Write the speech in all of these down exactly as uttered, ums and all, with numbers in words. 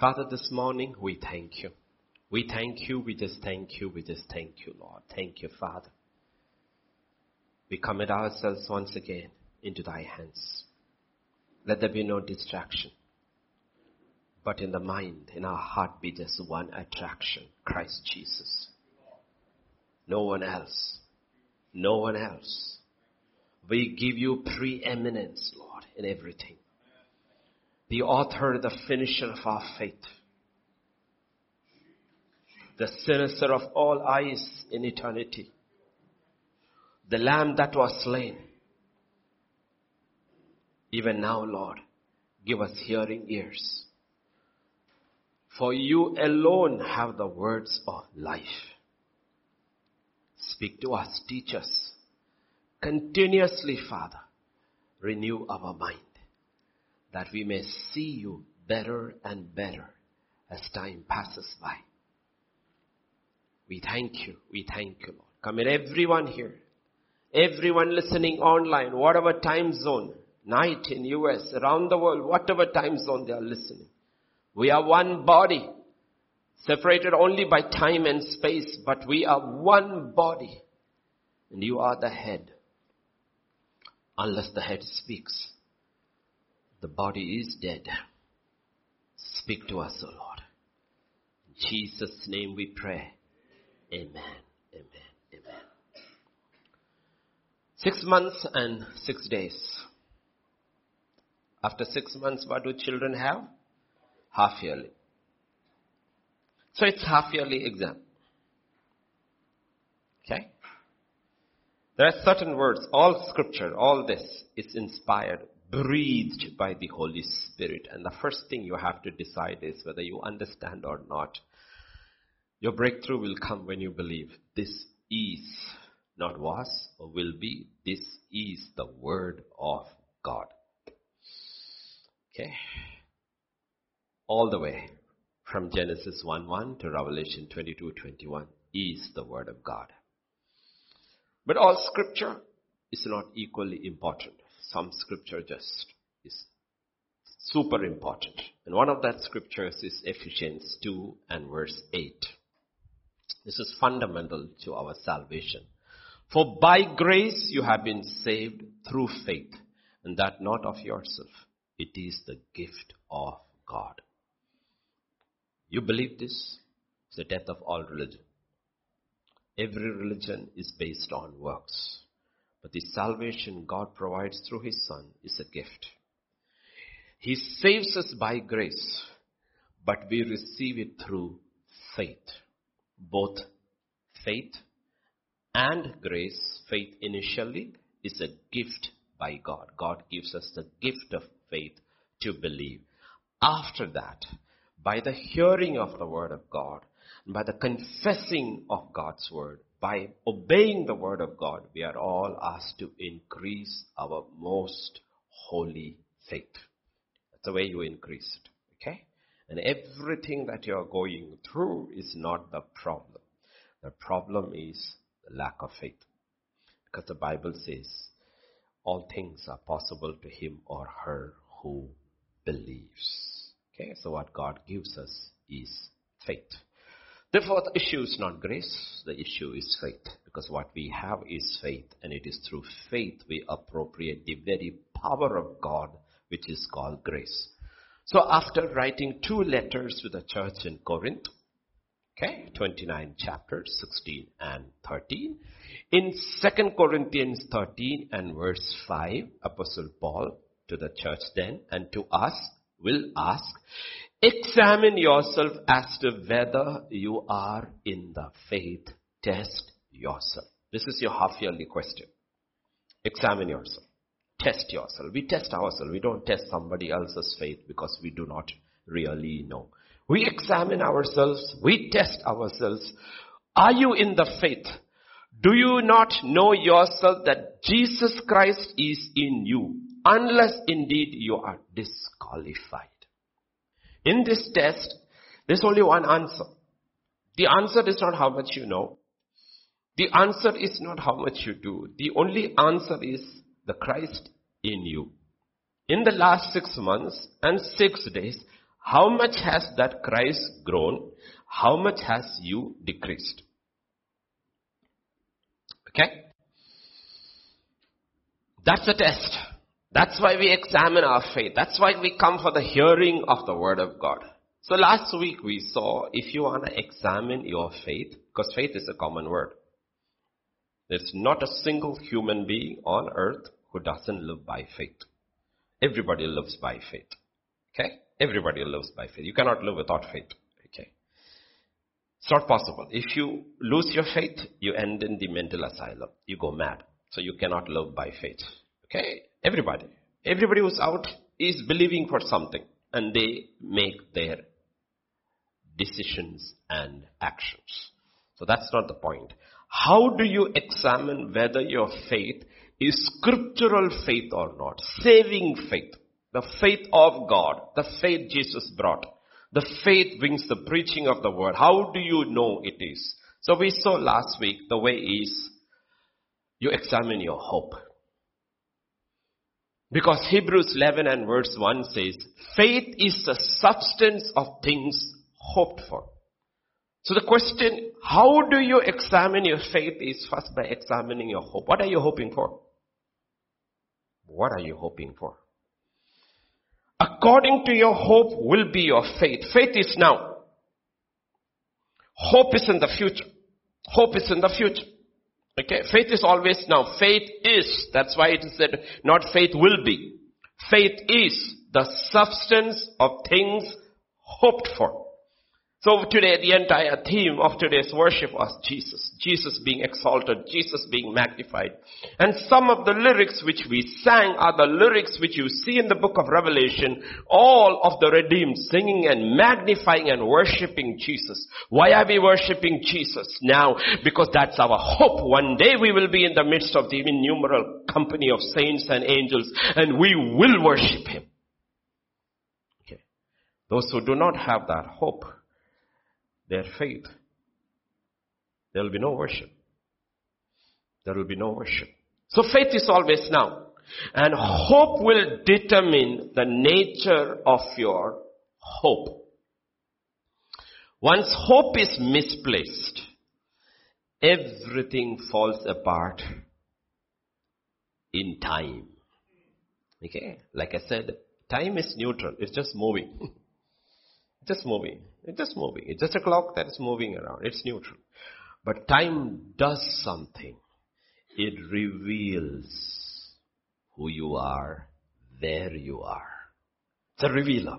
Father, this morning we thank you. We thank you, we just thank you, we just thank you, Lord. Thank you, Father. We commit ourselves once again into thy hands. Let there be no distraction. But in the mind, in our heart be just one attraction, Christ Jesus. No one else. No one else. We give you preeminence, Lord, in everything. The author, the finisher of our faith. The finisher of all eyes in eternity. The Lamb that was slain. Even now, Lord, give us hearing ears. For you alone have the words of life. Speak to us, teach us. Continuously, Father, renew our mind, that we may see you better and better as time passes by. We thank you, we thank you, Lord. Commit everyone here, everyone listening online, whatever time zone, night in U S, around the world, whatever time zone they are listening. We are one body, separated only by time and space, but we are one body. And you are the head. Unless the head speaks, the body is dead. Speak to us, O Lord. In Jesus' name we pray. Amen, amen, amen. Six months and six days. After six months, what do children have? Half yearly. So it's half yearly exam. Okay? There are certain words, all scripture, all this is inspired, breathed by the Holy Spirit. And the first thing you have to decide is whether you understand or not. Your breakthrough will come when you believe this is, not was or will be, this is the word of God. Okay? All the way from Genesis one one to Revelation twenty-two twenty-one is the word of God. But all scripture is not equally important. Some scripture just is super important. And one of that scriptures is Ephesians two and verse eight. This is fundamental to our salvation. For by grace you have been saved through faith, and that not of yourself. It is the gift of God. You believe this? It's the death of all religion. Every religion is based on works. But the salvation God provides through His Son is a gift. He saves us by grace, but we receive it through faith. Both faith and grace. Faith initially is a gift by God. God gives us the gift of faith to believe. After that, by the hearing of the word of God, by the confessing of God's word, by obeying the word of God, we are all asked to increase our most holy faith. That's the way you increase it. Okay? And everything that you are going through is not the problem. The problem is the lack of faith. Because the Bible says, all things are possible to him or her who believes. Okay, so what God gives us is faith. Therefore, the issue is not grace, the issue is faith. Because what we have is faith, and it is through faith we appropriate the very power of God, which is called grace. So after writing two letters to the church in Corinth, okay, twenty-nine chapters, sixteen and thirteen, in Second Corinthians thirteen and verse five, Apostle Paul to the church then and to us will ask, examine yourself as to whether you are in the faith. Test yourself. This is your half-yearly question. Examine yourself. Test yourself. We test ourselves. We don't test somebody else's faith because we do not really know. We examine ourselves. We test ourselves. Are you in the faith? Do you not know yourself that Jesus Christ is in you, unless indeed you are disqualified? In this test, there's only one answer. The answer is not how much you know. The answer is not how much you do. The only answer is the Christ in you. In the last six months and six days, How much has that Christ grown? How much has you decreased? Okay? That's a test. That's why we examine our faith. That's why we come for the hearing of the word of God. So last week we saw, if you want to examine your faith, because faith is a common word. There's not a single human being on earth who doesn't live by faith. Everybody lives by faith. Okay? Everybody lives by faith. You cannot live without faith. Okay? It's not possible. If you lose your faith, you end in the mental asylum. You go mad. So you cannot live by faith. Okay? Everybody. Everybody who's out is believing for something. And they make their decisions and actions. So that's not the point. How do you examine whether your faith is scriptural faith or not? Saving faith. The faith of God. The faith Jesus brought. The faith brings the preaching of the word. How do you know it is? So we saw last week the way is you examine your hope. Because Hebrews eleven and verse one says, faith is the substance of things hoped for. So the question, how do you examine your faith is first by examining your hope. What are you hoping for? What are you hoping for? According to your hope will be your faith. Faith is now. Hope is in the future. Hope is in the future. Okay, faith is always now. Faith is. That's why it is said, not faith will be. Faith is the substance of things hoped for. So today the entire theme of today's worship was Jesus. Jesus being exalted, Jesus being magnified. And some of the lyrics which we sang are the lyrics which you see in the book of Revelation. All of the redeemed singing and magnifying and worshiping Jesus. Why are we worshiping Jesus now? Because that's our hope. One day we will be in the midst of the innumerable company of saints and angels and we will worship Him. Okay. Those who do not have that hope, their faith, there will be no worship. There will be no worship. So faith is always now. And hope will determine the nature of your hope. Once hope is misplaced, everything falls apart in time. Okay? Like I said, time is neutral. It's just moving. Just moving. It's just moving. It's just a clock that is moving around. It's neutral. But time does something. It reveals who you are, where you are. It's a revealer.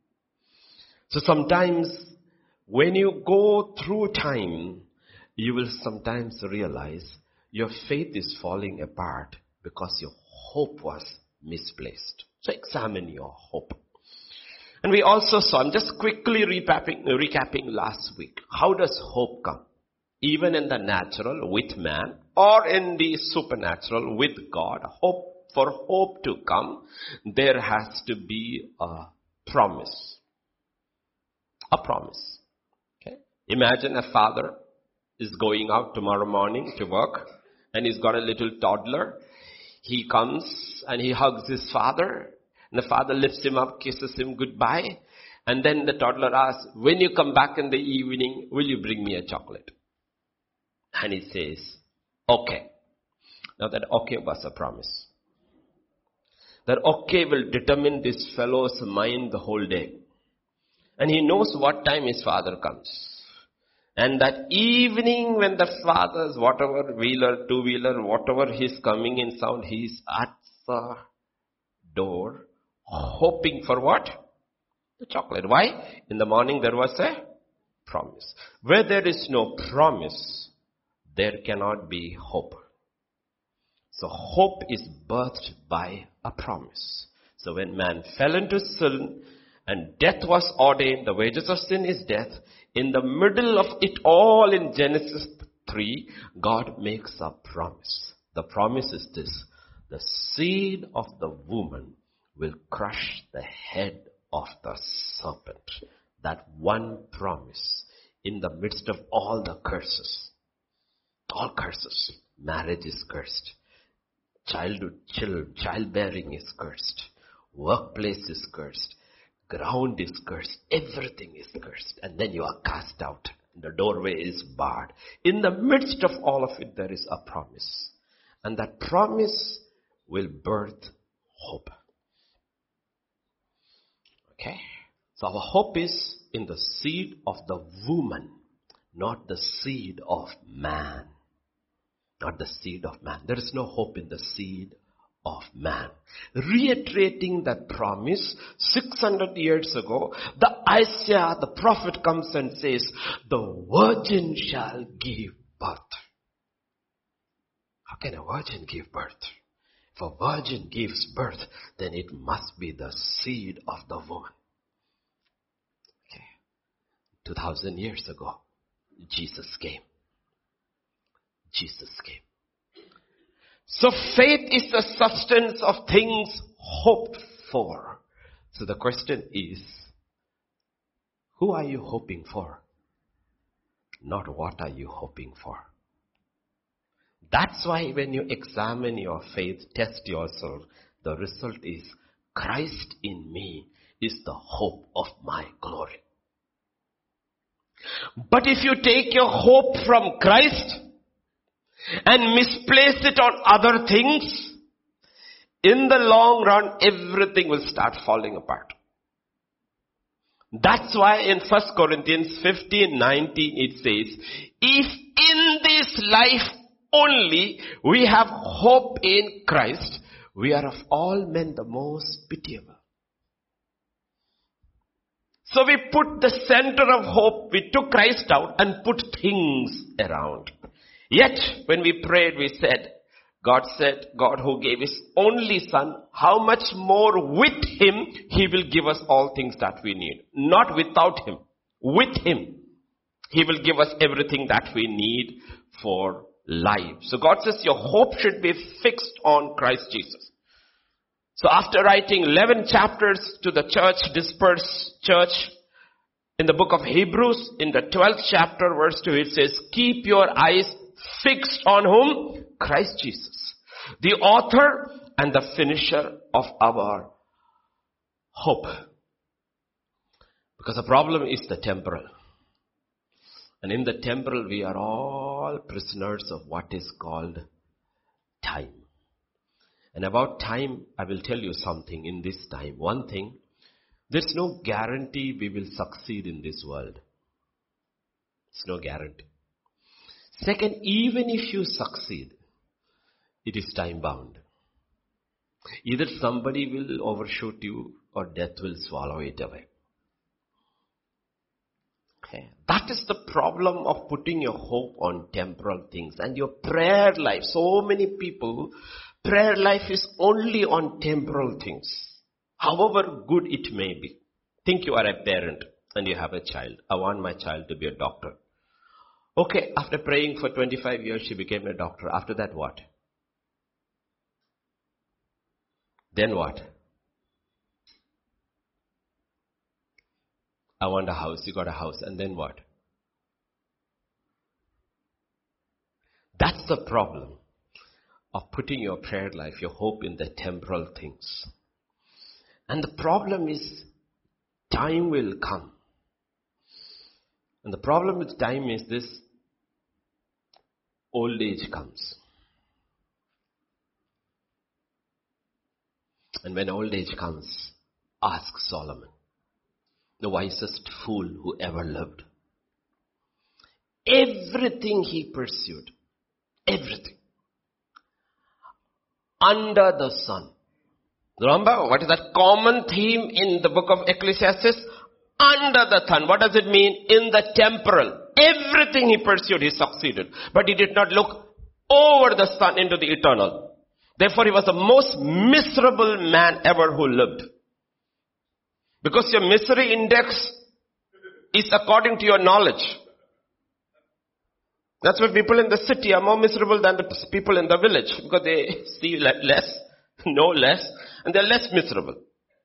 So sometimes when you go through time, you will sometimes realize your faith is falling apart because your hope was misplaced. So examine your hope. And we also saw, I'm just quickly recapping, recapping last week. How does hope come? Even in the natural with man or in the supernatural with God. Hope, for hope to come, there has to be a promise. A promise. Okay? Imagine a father is going out tomorrow morning to work and he's got a little toddler. He comes and he hugs his father. And the father lifts him up, kisses him goodbye. And then the toddler asks, when you come back in the evening, will you bring me a chocolate? And he says, okay. Now that okay was a promise. That okay will determine this fellow's mind the whole day. And he knows what time his father comes. And that evening when the father's whatever wheeler, two-wheeler, whatever he's coming in sound, he's at the door. Hoping for what? The chocolate. Why? In the morning there was a promise. Where there is no promise, there cannot be hope. So hope is birthed by a promise. So when man fell into sin and death was ordained, the wages of sin is death. In the middle of it all in Genesis three, God makes a promise. The promise is this: the seed of the woman will crush the head of the serpent. That one promise in the midst of all the curses. All curses. Marriage is cursed. Childhood, child, childbearing is cursed. Workplace is cursed. ground is cursed. Everything is cursed. And then you are cast out. The doorway is barred. In the midst of all of it, there is a promise. And that promise will birth hope. Okay? So our hope is in the seed of the woman, not the seed of man. Not the seed of man. There is no hope in the seed of man. Reiterating that promise, six hundred years ago, the Isaiah, the prophet, comes and says, the virgin shall give birth. How can a virgin give birth? If a virgin gives birth, then it must be the seed of the woman. Okay. Two thousand years ago, Jesus came. Jesus came. So faith is the substance of things hoped for. So the question is, who are you hoping for? Not what are you hoping for. That's why when you examine your faith, test yourself, the result is Christ in me is the hope of my glory. But if you take your hope from Christ and misplace it on other things, in the long run, everything will start falling apart. That's why in First Corinthians fifteen nineteen it says, if in this life only we have hope in Christ, we are of all men the most pitiable. So we put the center of hope, we took Christ out and put things around. Yet, when we prayed, we said, God said, God who gave his only son, how much more with him, he will give us all things that we need. Not without him. With him, he will give us everything that we need for life. So God says your hope should be fixed on Christ Jesus. So after writing eleven chapters to the church, dispersed church, in the book of Hebrews, in the twelfth chapter, verse two, it says, keep your eyes fixed on whom? Christ Jesus, the author and the finisher of our hope. Because the problem is the temporal. And in the temporal, we are all prisoners of what is called time. And about time, I will tell you something in this time. One thing, there's no guarantee we will succeed in this world. There's no guarantee. Second, even if you succeed, it is time bound. Either somebody will overshoot you or death will swallow it away. Okay. That is the problem of putting your hope on temporal things. And your prayer life, so many people, prayer life is only on temporal things. However good it may be. Think you are a parent and you have a child. I want my child to be a doctor. Okay, after praying for twenty-five years, she became a doctor. After that, what? Then what? I want a house. You got a house. And then what? That's the problem of putting your prayer life, your hope in the temporal things. And the problem is, time will come. And the problem with time is this, old age comes. And when old age comes, ask Solomon, the wisest fool who ever lived. Everything he pursued, everything, under the sun. Remember, what is that common theme in the book of Ecclesiastes? Under the sun. What does it mean? In the temporal. Everything he pursued, he succeeded. But he did not look over the sun into the eternal. Therefore, he was the most miserable man ever who lived. Because your misery index is according to your knowledge. That's why people in the city are more miserable than the people in the village. Because they see less, know less, and they're less miserable.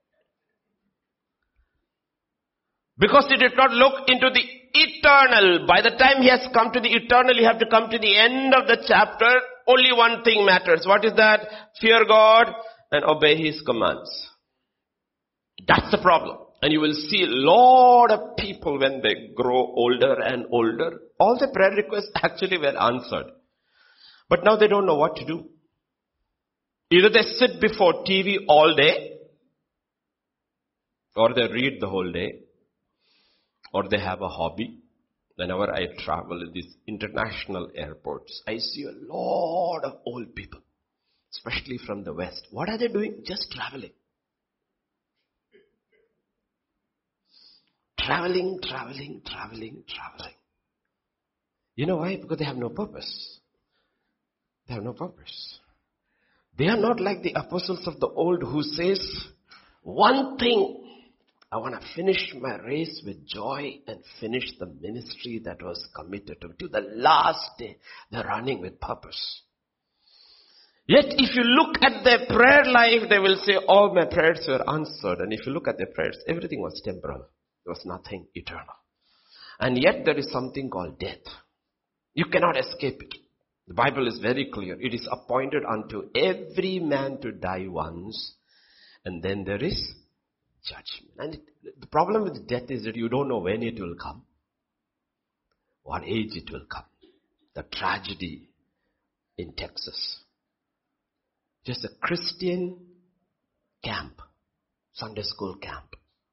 Because he did not look into the eternal. By the time he has come to the eternal, you have to come to the end of the chapter. Only one thing matters. What is that? Fear God and obey his commands. That's the problem. And you will see a lot of people when they grow older and older, all the prayer requests actually were answered. But now they don't know what to do. Either they sit before T V all day, or they read the whole day, or they have a hobby. Whenever I travel in these international airports, I see a lot of old people, especially from the West. What are they doing? Just traveling. Traveling, traveling, traveling, traveling. You know why? Because they have no purpose. They have no purpose. They are not like the apostles of the old who says, one thing, I want to finish my race with joy and finish the ministry that was committed to me. To the last day, they're running with purpose. Yet if you look at their prayer life, they will say, all my prayers were answered. And if you look at their prayers, everything was temporal. There was nothing eternal. And yet there is something called death. You cannot escape it. The Bible is very clear. It is appointed unto every man to die once. And then there is judgment. And it, the problem with death is that you don't know when it will come. What age it will come. The tragedy in Texas. Just a Christian camp. Sunday school camp.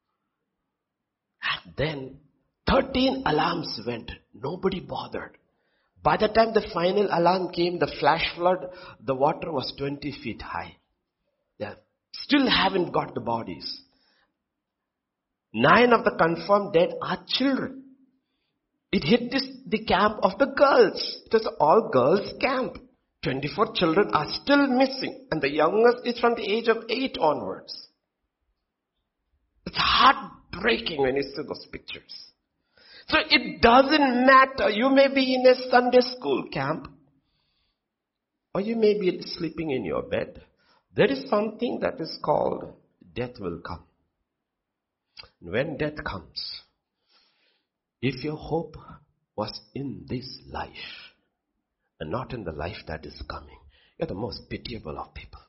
And then thirteen alarms went. Nobody bothered. By the time the final alarm came, the flash flood, the water was twenty feet high. They still haven't got the bodies. Nine of the confirmed dead are children. It hit this, the camp of the girls. It was an all girls camp. twenty-four children are still missing. And the youngest is from the age of eight onwards. It's heartbreaking when you see those pictures. So it doesn't matter. You may be in a Sunday school camp. Or you may be sleeping in your bed. There is something that is called death will come. When death comes, if your hope was in this life and not in the life that is coming, you're the most pitiable of people.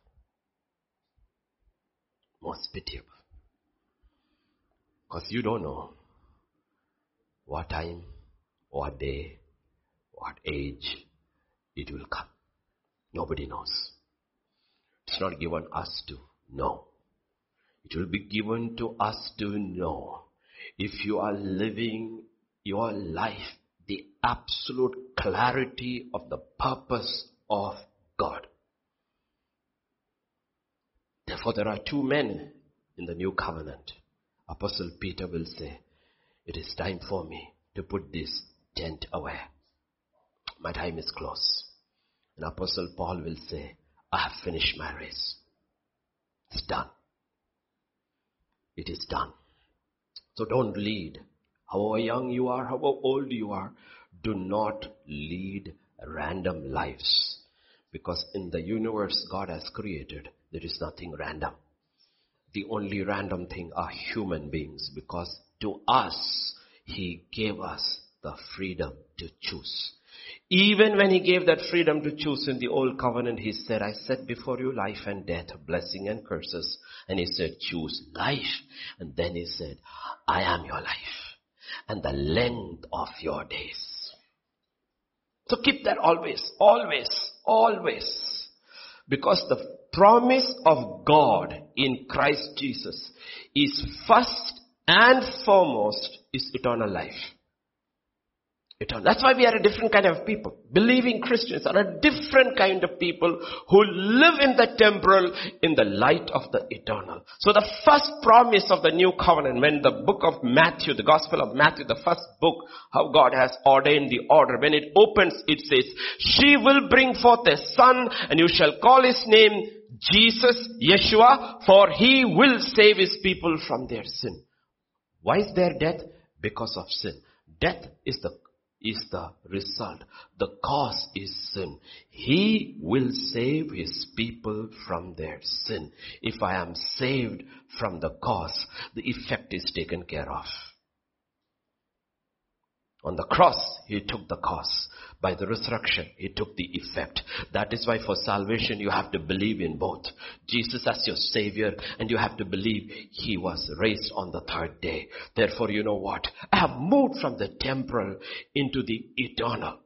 Most pitiable. Because you don't know what time, what day, what age it will come. Nobody knows. It's not given us to know. It will be given to us to know. If you are living your life, the absolute clarity of the purpose of God. Therefore, there are two men in the new covenant. Apostle Peter will say, it is time for me to put this tent away. My time is close. And Apostle Paul will say, I have finished my race. It's done. It is done. So don't lead. However young you are, however old you are, do not lead random lives. Because in the universe God has created, there is nothing random. The only random thing are human beings, because to us, He gave us the freedom to choose. Even when He gave that freedom to choose in the old covenant, He said, I set before you life and death, blessing and curses. And He said, choose life. And then He said, I am your life and the length of your days. So keep that always, always, always. Because the promise of God in Christ Jesus is first and foremost is eternal life. Eternal. That's why we are a different kind of people. Believing Christians are a different kind of people who live in the temporal in the light of the eternal. So the first promise of the new covenant, when the book of Matthew, the Gospel of Matthew, the first book, how God has ordained the order, when it opens, it says, she will bring forth a son and you shall call his name Jesus, Yeshua, for he will save his people from their sin. Why is there death? Because of sin. Death is the is the result. The cause is sin. He will save his people from their sin. If I am saved from the cause, the effect is taken care of. On the cross, he took the cause. By the resurrection, it took the effect. That is why for salvation, you have to believe in both Jesus as your Savior, and you have to believe He was raised on the third day. Therefore, you know what? I have moved from the temporal into the eternal.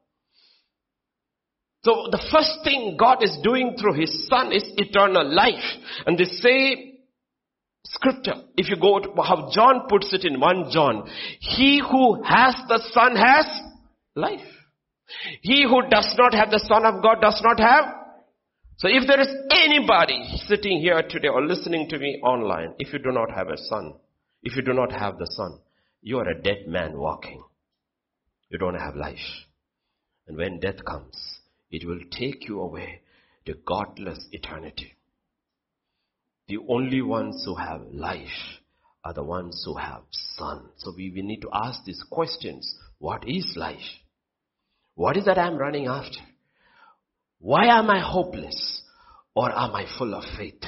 So the first thing God is doing through His Son is eternal life. And the same scripture, if you go to how John puts it in First John, he who has the Son has life. He who does not have the Son of God does not have. So if there is anybody sitting here today or listening to me online, if you do not have a Son, if you do not have the Son, you are a dead man walking. You don't have life. And when death comes, it will take you away to godless eternity. The only ones who have life are the ones who have Son. So we, we need to ask these questions. What is life? What is that I'm running after? Why am I hopeless? Or am I full of faith?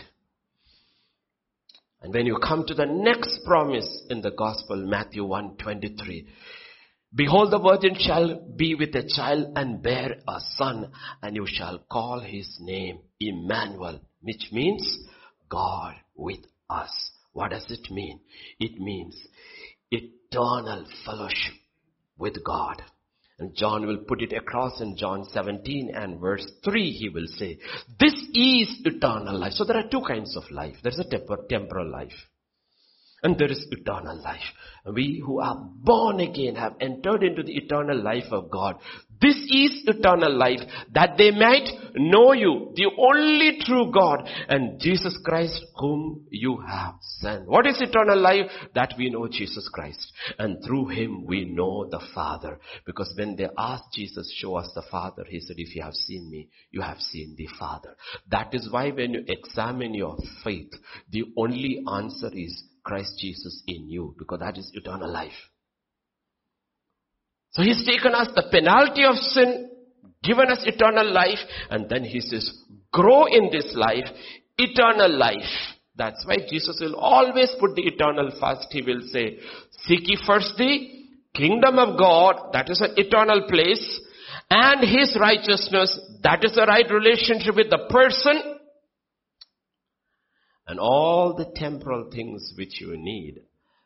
And when you come to the next promise in the gospel, Matthew one twenty-three, behold, the virgin shall be with a child and bear a son, and you shall call his name Emmanuel, which means God with us. What does it mean? It means eternal fellowship with God. And John will put it across in John seventeen and verse three. He will say, this is eternal life. So there are two kinds of life. There's a tempor- temporal life. And there is eternal life. We who are born again have entered into the eternal life of God. This is eternal life, that they might know you, the only true God, and Jesus Christ whom you have sent. What is eternal life? That we know Jesus Christ. And through Him we know the Father. Because when they asked Jesus, show us the Father, He said, if you have seen me, you have seen the Father. That is why when you examine your faith, the only answer is Christ Jesus in you, because that is eternal life. So He's taken us the penalty of sin, given us eternal life, and then He says, grow in this life, eternal life. That's why Jesus will always put the eternal first. He will say, seek ye first the kingdom of God, that is an eternal place, and His righteousness, that is the right relationship with the person. And all the temporal things which you need,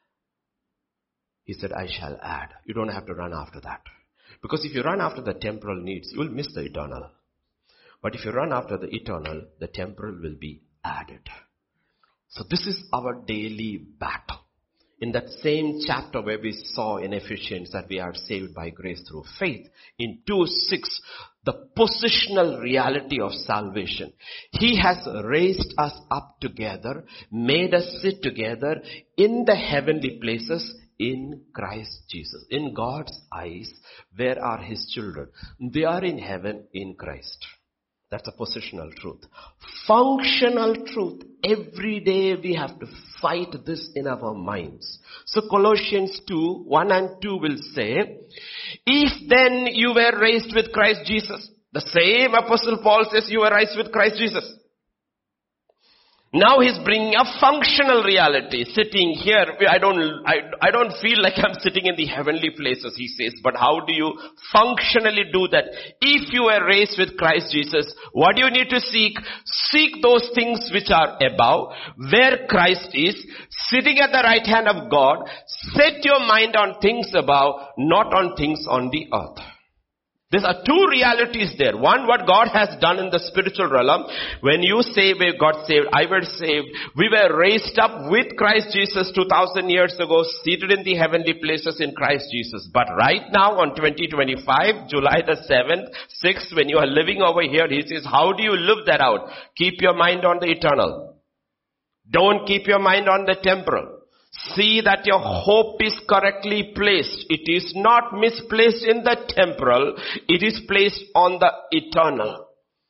He said, I shall add. You don't have to run after that. Because if you run after the temporal needs, you will miss the eternal. But if you run after the eternal, the temporal will be added. So this is our daily battle. In that same chapter where we saw in Ephesians that we are saved by grace through faith, in two six, the positional reality of salvation. He has raised us up together, made us sit together in the heavenly places in Christ Jesus. In God's eyes, where are His children? They are in heaven in Christ. That's a positional truth. Functional truth. Every day we have to fight this in our minds. So Colossians two, one and two will say, if then you were raised with Christ Jesus, the same Apostle Paul says you were raised with Christ Jesus. Now he's bringing a functional reality. Sitting here, I don't, I, I don't feel like I'm sitting in the heavenly places, he says. But how do you functionally do that? If you were raised with Christ Jesus, what do you need to seek? Seek those things which are above, where Christ is, sitting at the right hand of God. Set your mind on things above, not on things on the earth. There are two realities there. One, what God has done in the spiritual realm. When you say we got saved, I was saved. We were raised up with Christ Jesus two thousand years ago, seated in the heavenly places in Christ Jesus. But right now on twenty twenty-five, July the seventh, sixth, when you are living over here, He says, how do you live that out? Keep your mind on the eternal. Don't keep your mind on the temporal. See that your hope is correctly placed. It is not misplaced in the temporal. It is placed on the eternal.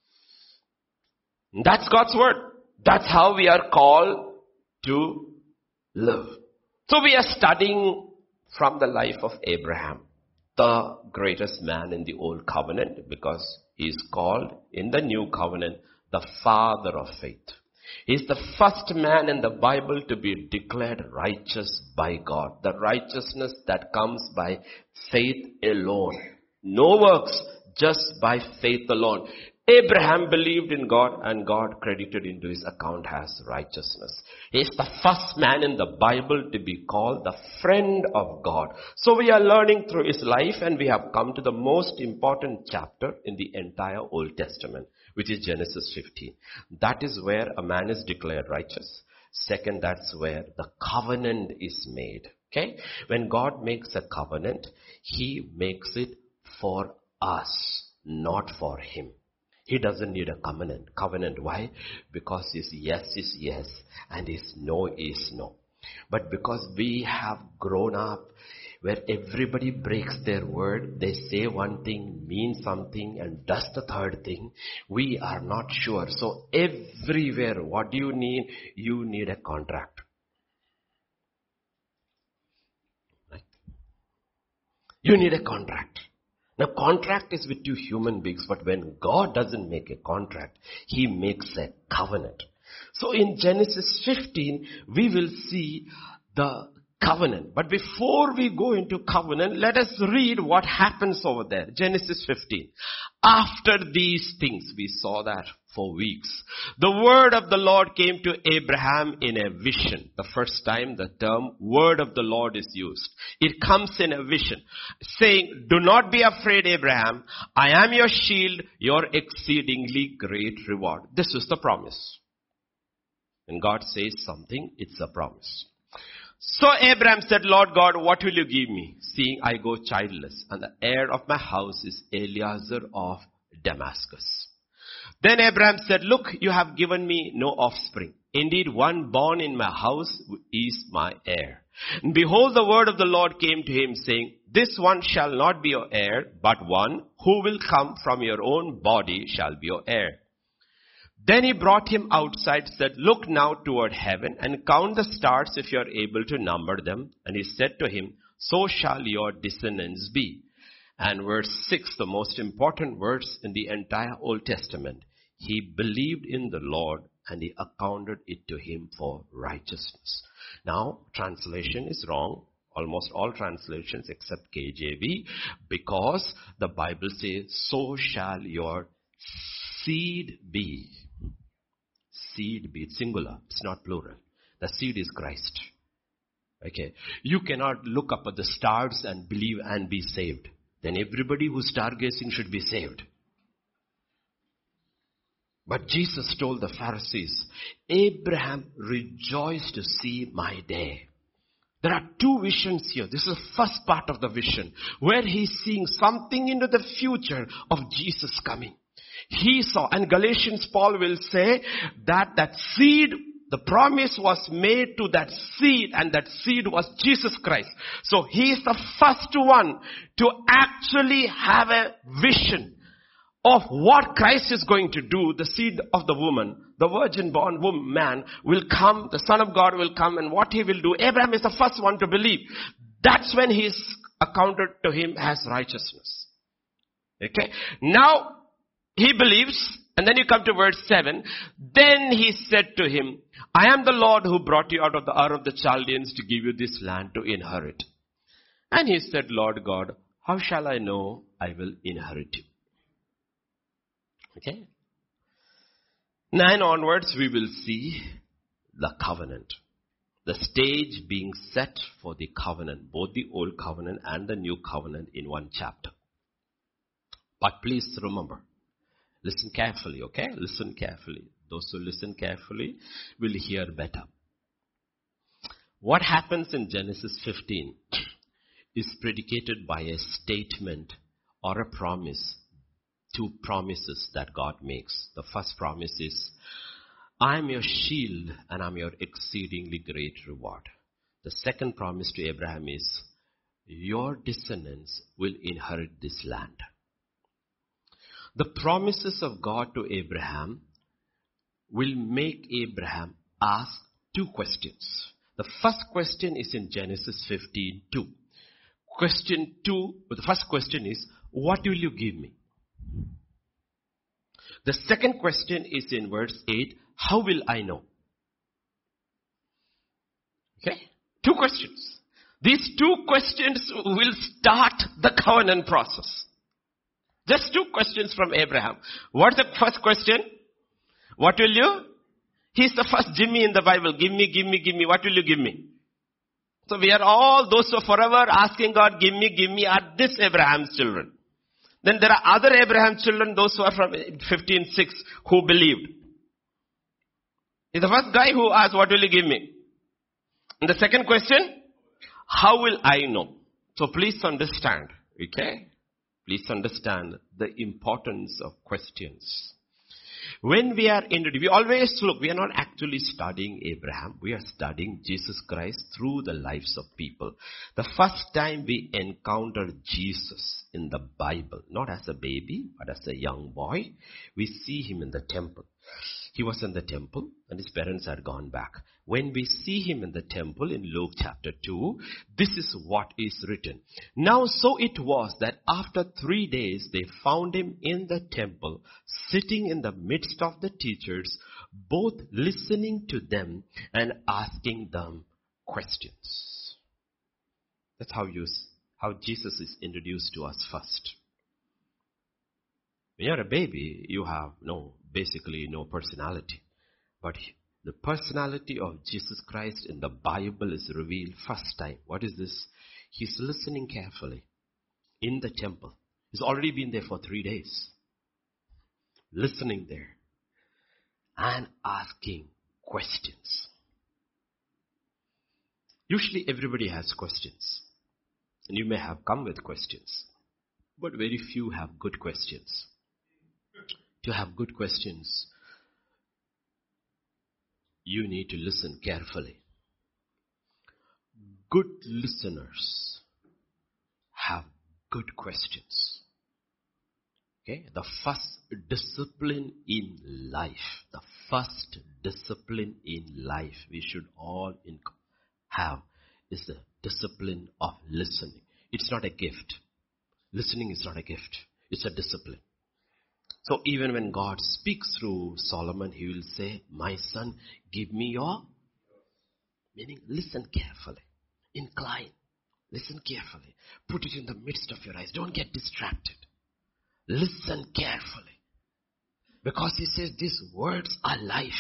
That's God's word. That's how we are called to live. So we are studying from the life of Abraham, the greatest man in the old covenant, because he is called in the new covenant the father of faith. He is the first man in the Bible to be declared righteous by God. The righteousness that comes by faith alone. No works, just by faith alone. Abraham believed in God and God credited into his account as righteousness. He is the first man in the Bible to be called the friend of God. So we are learning through his life and we have come to the most important chapter in the entire Old Testament, which is Genesis fifteen. That is where a man is declared righteous. Second, that's where the covenant is made. Okay? When God makes a covenant, he makes it for us, not for him. He doesn't need a covenant. Covenant. Why? Because his yes is yes and his no is no. But because we have grown up where everybody breaks their word, they say one thing, mean something and does the third thing, we are not sure. So everywhere, what do you need? You need a contract. Right? You need a contract. Now, contract is with two human beings, but when God doesn't make a contract, he makes a covenant. So in Genesis fifteen, we will see the covenant. But before we go into covenant, let us read what happens over there. Genesis fifteen. After these things, we saw that for weeks. The word of the Lord came to Abraham in a vision. The first time the term word of the Lord is used. It comes in a vision, saying, do not be afraid, Abraham. I am your shield, your exceedingly great reward. This is the promise. When God says something, it's a promise. So Abraham said, Lord God, what will you give me, seeing I go childless, and the heir of my house is Eliezer of Damascus? Then Abraham said, look, you have given me no offspring. Indeed, one born in my house is my heir. And behold, the word of the Lord came to him, saying, this one shall not be your heir, but one who will come from your own body shall be your heir. Then he brought him outside, said, look now toward heaven and count the stars if you are able to number them. And he said to him, so shall your descendants be. And verse six, the most important verse in the entire Old Testament. He believed in the Lord and he accounted it to him for righteousness. Now, translation is wrong. Almost all translations except K J V. Because the Bible says, so shall your seed be. Seed be. It's singular. It's not plural. The seed is Christ. Okay. You cannot look up at the stars and believe and be saved. Then everybody who's stargazing should be saved. But Jesus told the Pharisees, Abraham rejoiced to see my day. There are two visions here. This is the first part of the vision, where he's seeing something into the future of Jesus coming. He saw, and Galatians Paul will say that that seed, the promise was made to that seed, and that seed was Jesus Christ. So he is the first one to actually have a vision of what Christ is going to do. The seed of the woman, the virgin born woman, man will come, the Son of God will come, and what he will do. Abraham is the first one to believe. That's when he is accounted to him as righteousness. Okay. Now, he believes, and then you come to verse seven. Then he said to him, I am the Lord who brought you out of the Ur of the Chaldeans to give you this land to inherit. And he said, Lord God, how shall I know I will inherit you? Okay. Nine onwards we will see the covenant. The stage being set for the covenant, both the old covenant and the new covenant in one chapter. But please remember, listen carefully, okay? Listen carefully. Those who listen carefully will hear better. What happens in Genesis fifteen is predicated by a statement or a promise. Two promises that God makes. The first promise is, I am your shield and I am your exceedingly great reward. The second promise to Abraham is, your descendants will inherit this land. The promises of God to Abraham will make Abraham ask two questions. The first question is in Genesis fifteen two. Question two, the first question is, what will you give me? The second question is in verse eight, how will I know? Okay, two questions. These two questions will start the covenant process. Just two questions from Abraham. What's the first question? What will you? He's the first Jimmy in the Bible. Give me, give me, give me. What will you give me? So we are all those who are forever asking God, give me, give me, are this Abraham's children. Then there are other Abraham children, those who are from fifteen six, who believed. He's the first guy who asked, what will you give me? And the second question, how will I know? So please understand, okay? Please understand the importance of questions. When we are in, we always look, we are not actually studying Abraham. We are studying Jesus Christ through the lives of people. The first time we encounter Jesus in the Bible, not as a baby, but as a young boy, we see him in the temple. He was in the temple and his parents had gone back. When we see him in the temple in Luke chapter two, this is what is written. Now so it was that after three days they found him in the temple, sitting in the midst of the teachers, both listening to them and asking them questions. That's how you, how Jesus is introduced to us first. When you're a baby, you have no, basically no personality. But the personality of Jesus Christ in the Bible is revealed first time. What is this? He's listening carefully in the temple. He's already been there for three days. Listening there and asking questions. Usually everybody has questions. And you may have come with questions. But very few have good questions. To have good questions, you need to listen carefully. Good listeners have good questions. Okay? The first discipline in life, the first discipline in life we should all have is the discipline of listening. It's not a gift. Listening is not a gift. It's a discipline. So even when God speaks through Solomon, he will say, my son, give me your, meaning listen carefully, incline, listen carefully, put it in the midst of your eyes, don't get distracted, listen carefully, because he says these words are life.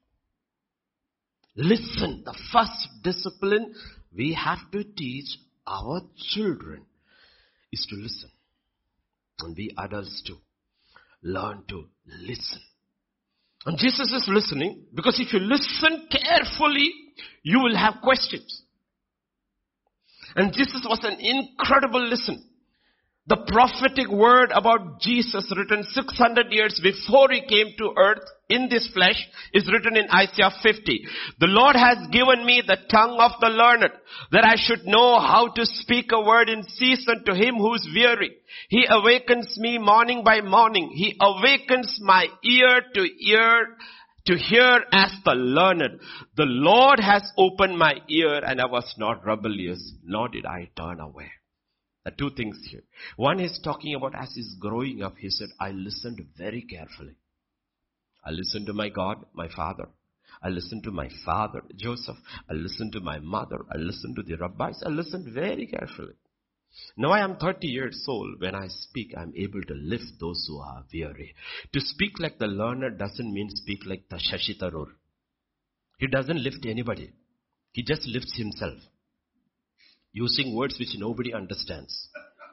Listen, the first discipline we have to teach our children is to listen, and we adults too. Learn to listen. And Jesus is listening because if you listen carefully, you will have questions. And Jesus was an incredible listener. The prophetic word about Jesus written six hundred years before he came to earth in this flesh is written in Isaiah fifty. The Lord has given me the tongue of the learned, that I should know how to speak a word in season to him who is weary. He awakens me morning by morning. He awakens my ear to ear to hear as the learned. The Lord has opened my ear, and I was not rebellious, nor did I turn away. There are two things here. One is talking about as he's growing up, he said, I listened very carefully. I listened to my God, my father. I listened to my father, Joseph. I listened to my mother. I listened to the rabbis. I listened very carefully. Now I am thirty years old. When I speak, I am able to lift those who are weary. To speak like the learner doesn't mean speak like the Shashi Tharoor. He doesn't lift anybody. He just lifts himself. Using words which nobody understands.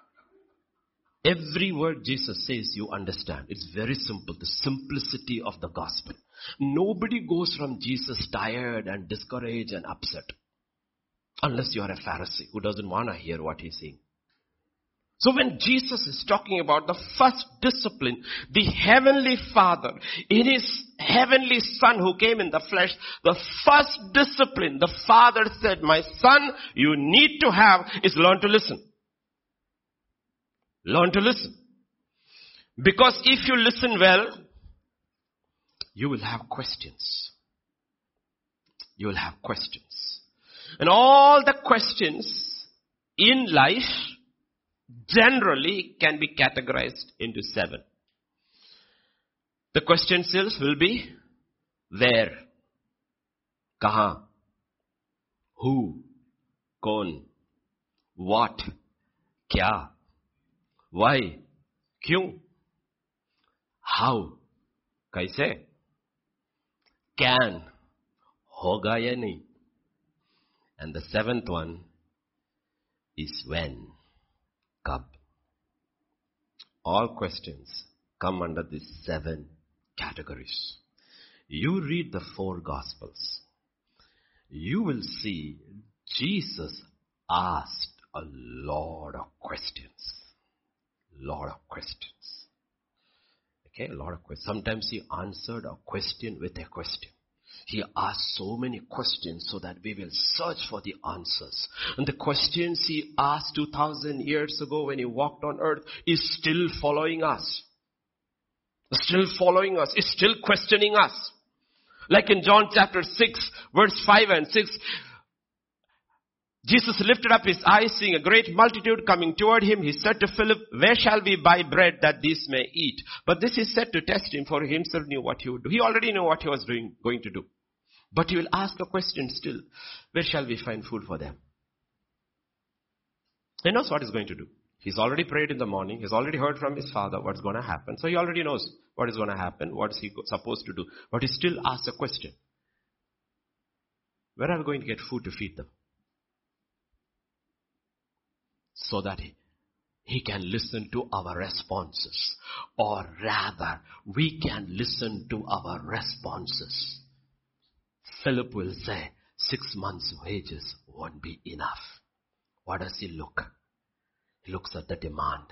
Every word Jesus says, you understand. It's very simple. The simplicity of the gospel. Nobody goes from Jesus tired and discouraged and upset. Unless you are a Pharisee who doesn't want to hear what he's saying. So when Jesus is talking about the first discipline, the heavenly Father, in his heavenly Son who came in the flesh, the first discipline the Father said, my son, you need to have is learn to listen. Learn to listen. Because if you listen well, you will have questions. You will have questions. And all the questions in life generally can be categorized into seven. The questions will be where, kahan, who, kaun, what, kya, why, kyun, How? Kaise? Can. Hoga ya nahi? And the seventh one is when. Kab. All questions come under these seven categories. You read the four Gospels. You will see Jesus asked a lot of questions. Lot of questions. Okay, a lot of questions. Sometimes he answered a question with a question. He asked so many questions so that we will search for the answers. And the questions he asked two thousand years ago when he walked on earth is still following us. Still following us. Is still questioning us. Like in John chapter six, verse five and six, Jesus lifted up his eyes, seeing a great multitude coming toward him. He said to Philip, where shall we buy bread that these may eat? But this he said to test him, for he himself knew what he would do. He already knew what he was doing, going to do. But he will ask a question still. Where shall we find food for them? He knows what he's going to do. He's already prayed in the morning. He's already heard from his father what's going to happen. So he already knows what is going to happen, what is he supposed to do. But he still asks a question. Where are we going to get food to feed them? So that he, he can listen to our responses. Or rather, we can listen to our responses. Philip will say, six months' wages won't be enough. What does he look? He looks at the demand.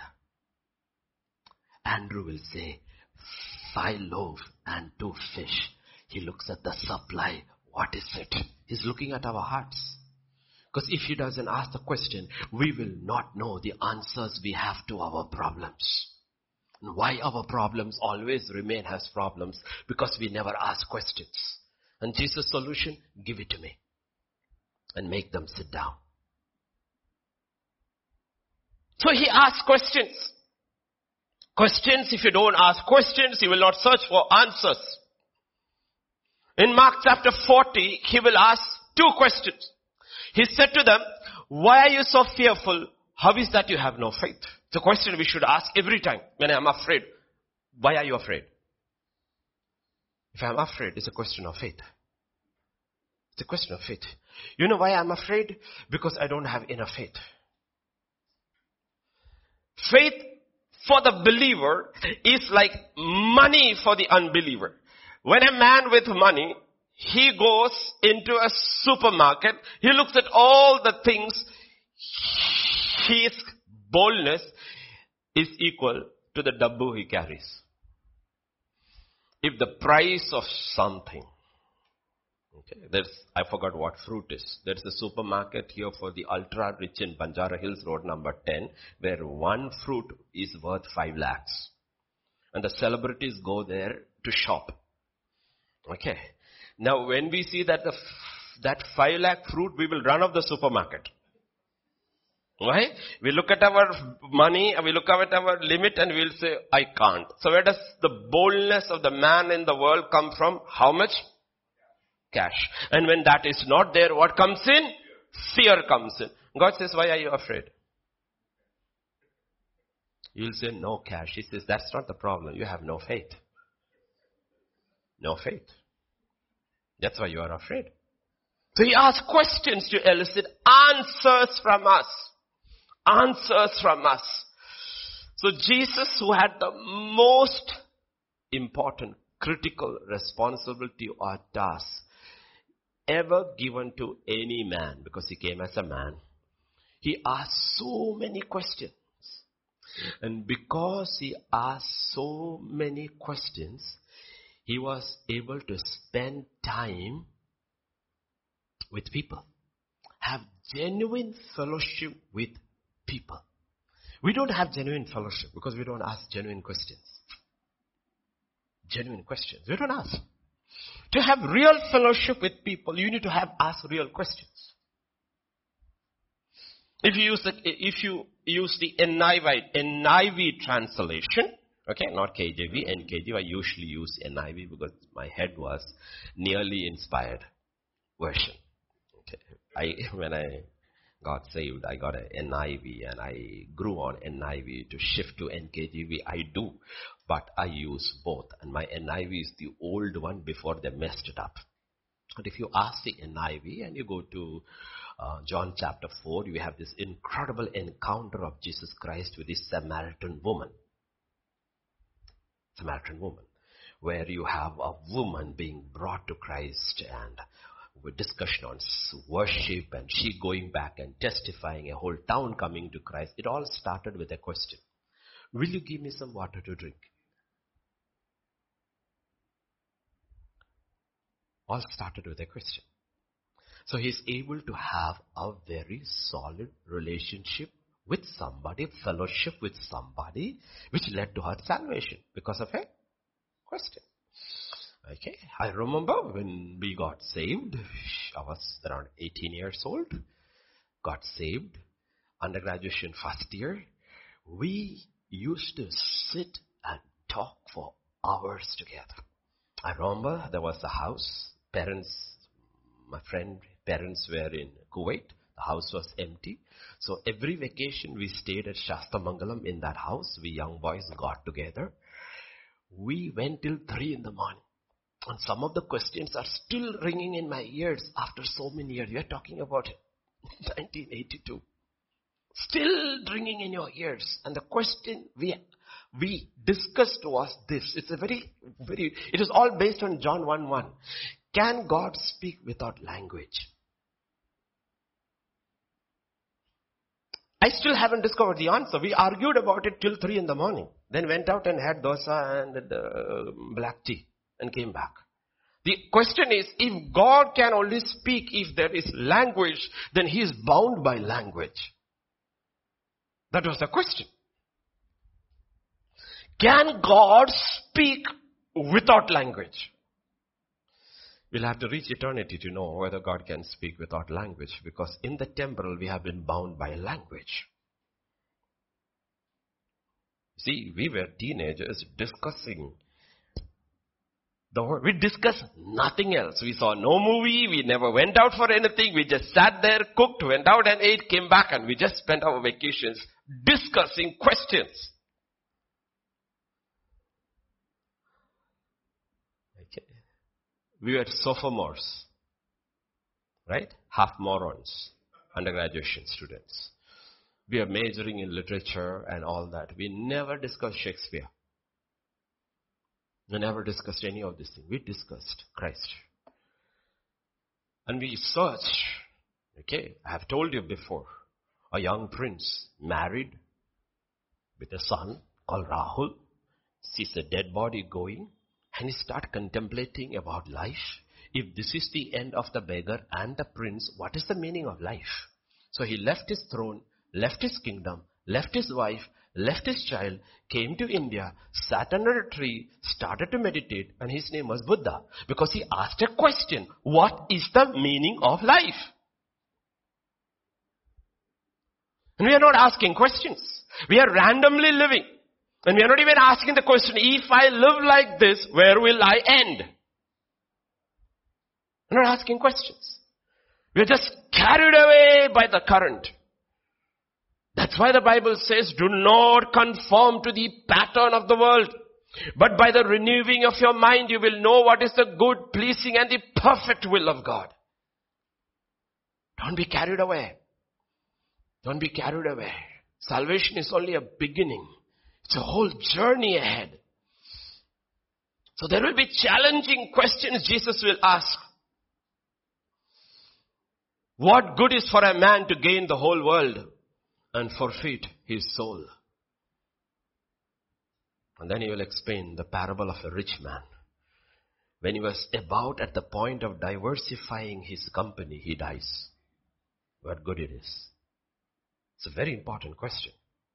Andrew will say, five loaves and two fish. He looks at the supply. What is it? He's looking at our hearts. Because if he doesn't ask the question, we will not know the answers we have to our problems. And why our problems always remain as problems? Because we never ask questions. And Jesus' solution, give it to me. And make them sit down. So he asks questions. Questions, if you don't ask questions, you will not search for answers. In Mark chapter forty, he will ask two questions. He said to them, why are you so fearful? How is that you have no faith? It's a question we should ask every time when I am afraid. Why are you afraid? If I am afraid, it's a question of faith. It's a question of faith. You know why I'm afraid? Because I don't have enough faith. Faith for the believer is like money for the unbeliever. When a man with money, he goes into a supermarket, he looks at all the things, his boldness is equal to the dabbu he carries. If the price of something, okay, there's, I forgot what fruit is. There's a supermarket here for the ultra rich in Banjara Hills Road number ten, where one fruit is worth five lakhs. And the celebrities go there to shop. Okay. Now when we see that the, that five lakh fruit, we will run off the supermarket. Right? We look at our money, we look at our limit and we'll say, I can't. So where does the boldness of the man in the world come from? How much? Cash. And when that is not there, what comes in? Fear comes in. God says, why are you afraid? You'll say, no cash. He says, that's not the problem. You have no faith. No faith. That's why you are afraid. So he asks questions to elicit answers from us. Answers from us. So Jesus, who had the most important, critical responsibility or task ever given to any man, because he came as a man, he asked so many questions. And because he asked so many questions, he was able to spend time with people. Have genuine fellowship with people. We don't have genuine fellowship because we don't ask genuine questions. Genuine questions. We don't ask. To have real fellowship with people, you need to have ask real questions. If you use the, if you use the N I V, N I V translation, okay, not K J V, N K J V, I usually use N I V because my head was nearly inspired version. Okay, I when I got saved. I got an N I V and I grew on N I V to shift to N K J V. I do, but I use both. And my N I V is the old one before they messed it up. And if you ask the N I V and you go to uh, John chapter four, you have this incredible encounter of Jesus Christ with this Samaritan woman. Samaritan woman. Where you have a woman being brought to Christ and with discussion on worship and she going back and testifying, a whole town coming to Christ. It all started with a question. Will you give me some water to drink? All started with a question. So he's able to have a very solid relationship with somebody, fellowship with somebody, which led to her salvation because of a question. Okay, I remember when we got saved, I was around eighteen years old, got saved, undergraduation first year. We used to sit and talk for hours together. I remember there was a house, parents, my friend, parents were in Kuwait, the house was empty. So every vacation we stayed at Shastamangalam in that house. We young boys got together. We went till three in the morning. And some of the questions are still ringing in my ears after so many years. We are talking about nineteen eighty-two. Still ringing in your ears. And the question we we discussed was this. It's a very, very, it is all based on John one one. Can God speak without language? I still haven't discovered the answer. We argued about it till three in the morning. Then went out and had dosa and uh, black tea. And came back. The question is, if God can only speak if there is language, then he is bound by language. That was the question. Can God speak without language? We'll have to reach eternity to know whether God can speak without language, because in the temporal we have been bound by language. See, we were teenagers discussing the word. We discussed nothing else. We saw no movie. We never went out for anything. We just sat there, cooked, went out and ate, came back, and we just spent our vacations discussing questions. Okay. We were sophomores, right? Half morons, undergraduation students. We are majoring in literature and all that. We never discussed Shakespeare. We never discussed any of these things. We discussed Christ. And we searched. Okay, I have told you before. A young prince married with a son called Rahul. Sees a dead body going. And he starts contemplating about life. If this is the end of the beggar and the prince, what is the meaning of life? So he left his throne, left his kingdom, left his wife, left his child, came to India, sat under a tree, started to meditate, and his name was Buddha. Because he asked a question, what is the meaning of life? And we are not asking questions. We are randomly living. And we are not even asking the question, if I live like this, where will I end? We are not asking questions. We are just carried away by the current. That's why the Bible says, do not conform to the pattern of the world. But by the renewing of your mind, you will know what is the good, pleasing, and the perfect will of God. Don't be carried away. Don't be carried away. Salvation is only a beginning. It's a whole journey ahead. So there will be challenging questions Jesus will ask. What good is for a man to gain the whole world and forfeit his soul? And then he will explain the parable of a rich man. When he was about at the point of diversifying his company, he dies. What good it is? It's a very important question.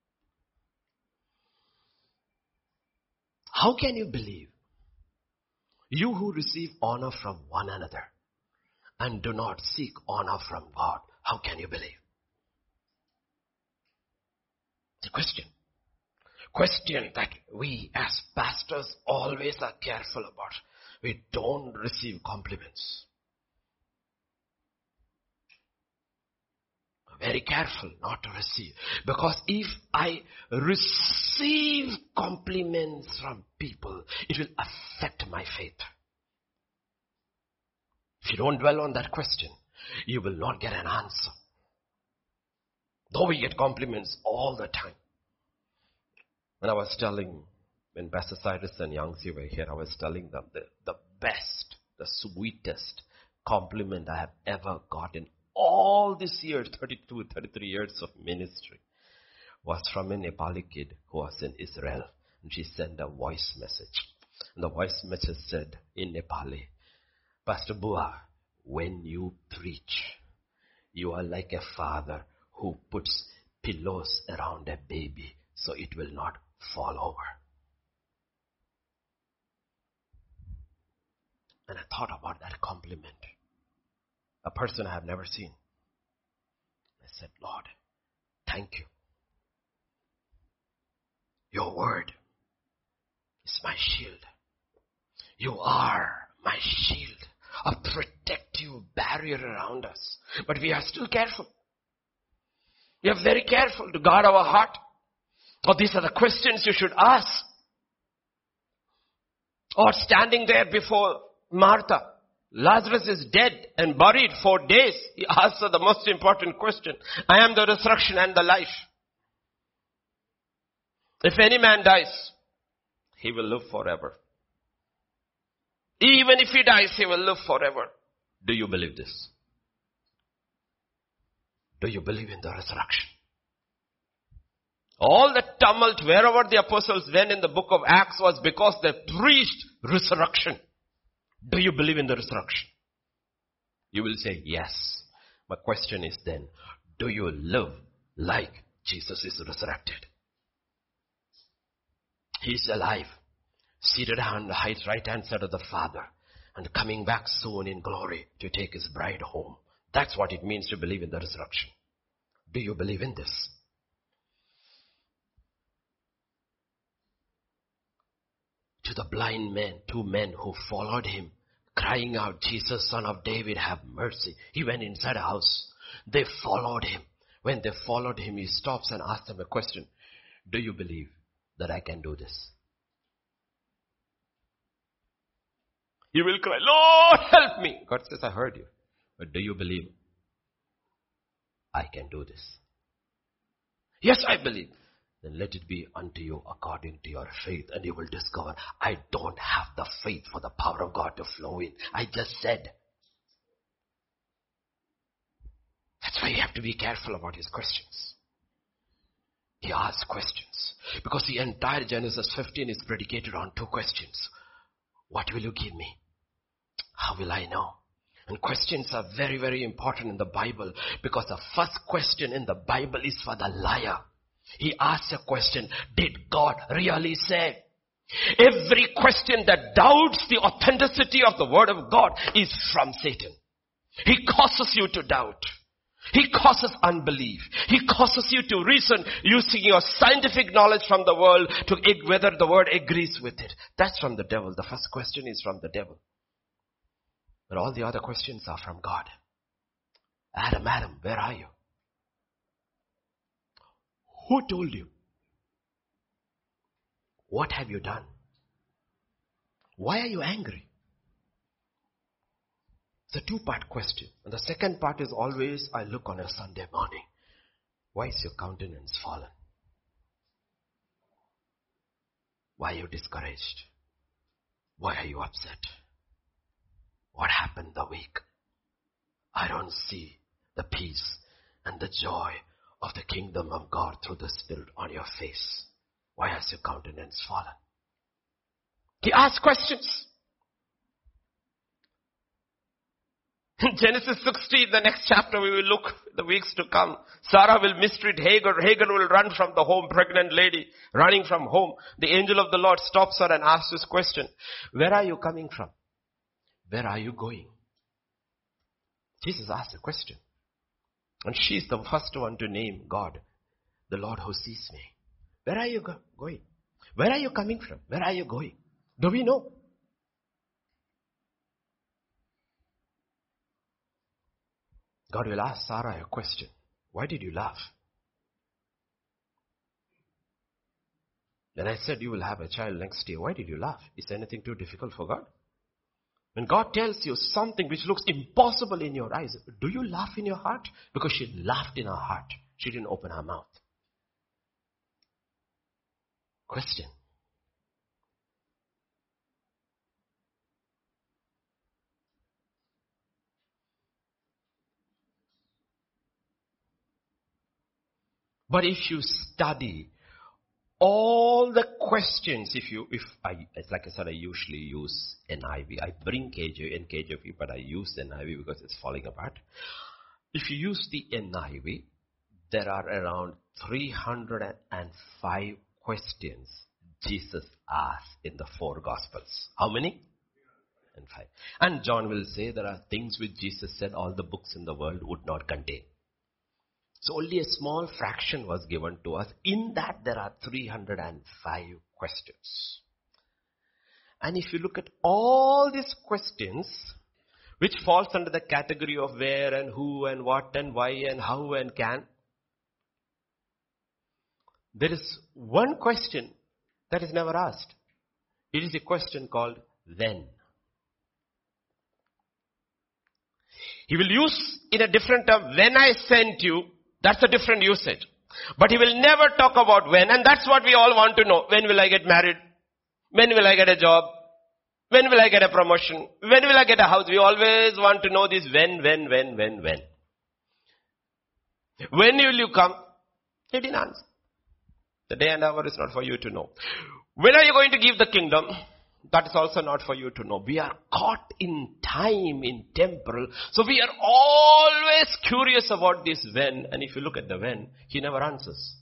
How can you believe? You who receive honor from one another and do not seek honor from God, how can you believe? It's a question. Question that we as pastors always are careful about. We don't receive compliments. Very careful not to receive. Because if I receive compliments from people, it will affect my faith. If you don't dwell on that question, you will not get an answer. Though we get compliments all the time. When I was telling, when Pastor Cyrus and Yangtze were here, I was telling them the, the best, the sweetest compliment I have ever gotten all these years, thirty-two, thirty-three years of ministry, was from a Nepali kid who was in Israel. And she sent a voice message. And the voice message said in Nepali, Pastor Bua, when you preach, you are like a father who puts pillows around a baby so it will not fall over. And I thought about that compliment. A person I have never seen. I said, Lord, thank you. Your word is my shield. You are my shield, a protective barrier around us. But we are still careful. We are very careful to guard our heart. Or these are the questions you should ask. Or standing there before Martha. Lazarus is dead and buried for days. He asked her the most important question. I am the resurrection and the life. If any man dies, he will live forever. Even if he dies, he will live forever. Do you believe this? Do you believe in the resurrection? All the tumult wherever the apostles went in the book of Acts was because they preached resurrection. Do you believe in the resurrection? You will say yes. My question is then, do you live like Jesus is resurrected? He is alive, seated on the right hand side of the Father, and coming back soon in glory to take his bride home. That's what it means to believe in the resurrection. Do you believe in this? To the blind men, two men who followed him, crying out, Jesus, Son of David, have mercy. He went inside a house. They followed him. When they followed him, he stops and asks them a question. Do you believe that I can do this? He will cry, Lord, help me. God says, I heard you. But do you believe I can do this? Yes, I believe. Then let it be unto you according to your faith. And you will discover, I don't have the faith for the power of God to flow in. I just said. That's why you have to be careful about his questions. He asks questions. Because the entire Genesis fifteen is predicated on two questions. What will you give me? How will I know? And questions are very, very important in the Bible. Because the first question in the Bible is for the liar. He asks a question, did God really say? Every question that doubts the authenticity of the word of God is from Satan. He causes you to doubt. He causes unbelief. He causes you to reason using your scientific knowledge from the world to whether the word agrees with it. That's from the devil. The first question is from the devil. But all the other questions are from God. Adam, Adam, where are you? Who told you? What have you done? Why are you angry? It's a two-part question. And the second part is always, I look on a Sunday morning. Why is your countenance fallen? Why are you discouraged? Why are you upset? What happened the week? I don't see the peace and the joy of the kingdom of God through the Spirit on your face. Why has your countenance fallen? He asks questions. In Genesis sixteen, the next chapter we will look the weeks to come. Sarah will mistreat Hagar. Hagar will run from the home, pregnant lady, running from home. The angel of the Lord stops her and asks this question. Where are you coming from? Where are you going? Jesus asked a question. And she's the first one to name God, the Lord who sees me. Where are you go- going? Where are you coming from? Where are you going? Do we know? God will ask Sarah a question. Why did you laugh? When I said you will have a child next year, why did you laugh? Is anything too difficult for God? When God tells you something which looks impossible in your eyes, do you laugh in your heart? Because she laughed in her heart. She didn't open her mouth. Question. But if you study all the questions, if you, if I, it's like I said, I usually use N I V. I bring K J, N K J V, but I use N I V because it's falling apart. If you use the N I V, there are around three hundred five questions Jesus asked in the four Gospels. How many? And five. And John will say there are things which Jesus said all the books in the world would not contain. So only a small fraction was given to us. In that there are three hundred five questions. And if you look at all these questions, which falls under the category of where and who and what and why and how and can, there is one question that is never asked. It is a question called when. He will use in a different term, when I sent you, that's a different usage. But he will never talk about when, and that's what we all want to know. When will I get married? When will I get a job? When will I get a promotion? When will I get a house? We always want to know this when, when, when, when, when. When will you come? He didn't answer. The day and hour is not for you to know. When are you going to give the kingdom? That is also not for you to know. We are caught in time, in temporal. So we are always curious about this when. And if you look at the when, he never answers.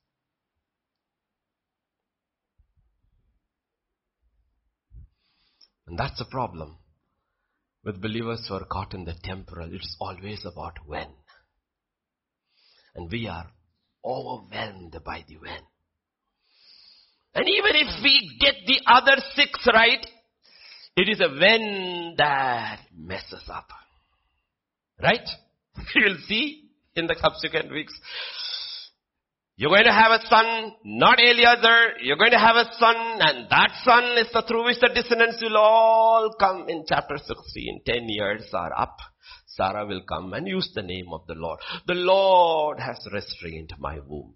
And that's the problem with believers who are caught in the temporal. It is always about when. And we are overwhelmed by the when. And even if we get the other six right, it is a when that messes up. Right? We will see in the subsequent weeks. You're going to have a son, not Eliezer. You're going to have a son, and that son is the through which the descendants will all come. In chapter sixteen, ten years are up. Sarah will come and use the name of the Lord. The Lord has restrained my womb.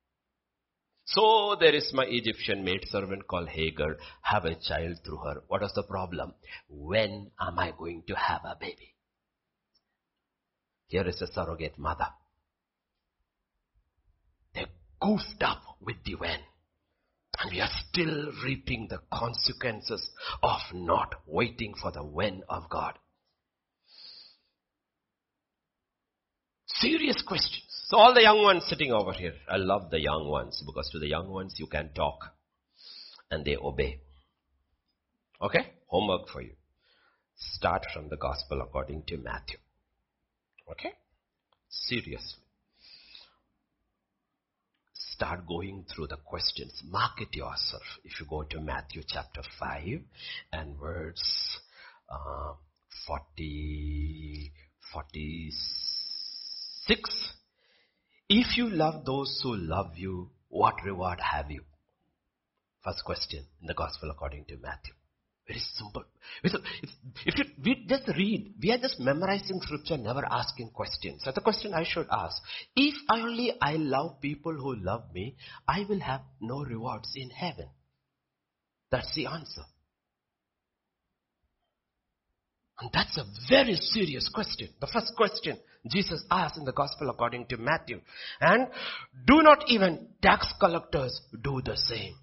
So there is my Egyptian maidservant called Hagar. Have a child through her. What is the problem? When am I going to have a baby? Here is a surrogate mother. They goofed up with the when. And we are still reaping the consequences of not waiting for the when of God. Serious questions. So all the young ones sitting over here, I love the young ones because to the young ones you can talk and they obey. Okay? Homework for you. Start from the gospel according to Matthew. Okay? Seriously. Start going through the questions. Mark it yourself. If you go to Matthew chapter five and verse uh, forty, forty-six. If you love those who love you, what reward have you? First question in the gospel according to Matthew. Very simple. It's, if you we just read, we are just memorizing scripture, never asking questions. So the question I should ask, if only I love people who love me, I will have no rewards in heaven. That's the answer. And that's a very serious question. The first question Jesus asked in the gospel according to Matthew. And do not even tax collectors do the same.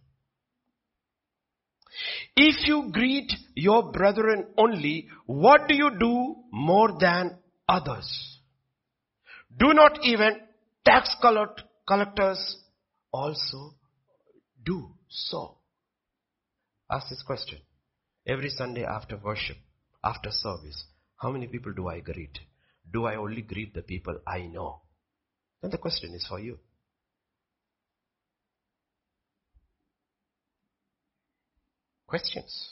If you greet your brethren only, what do you do more than others? Do not even tax collect- collectors also do so? Ask this question. Every Sunday after worship, after service, how many people do I greet? Do I only greet the people I know? Then the question is for you. Questions.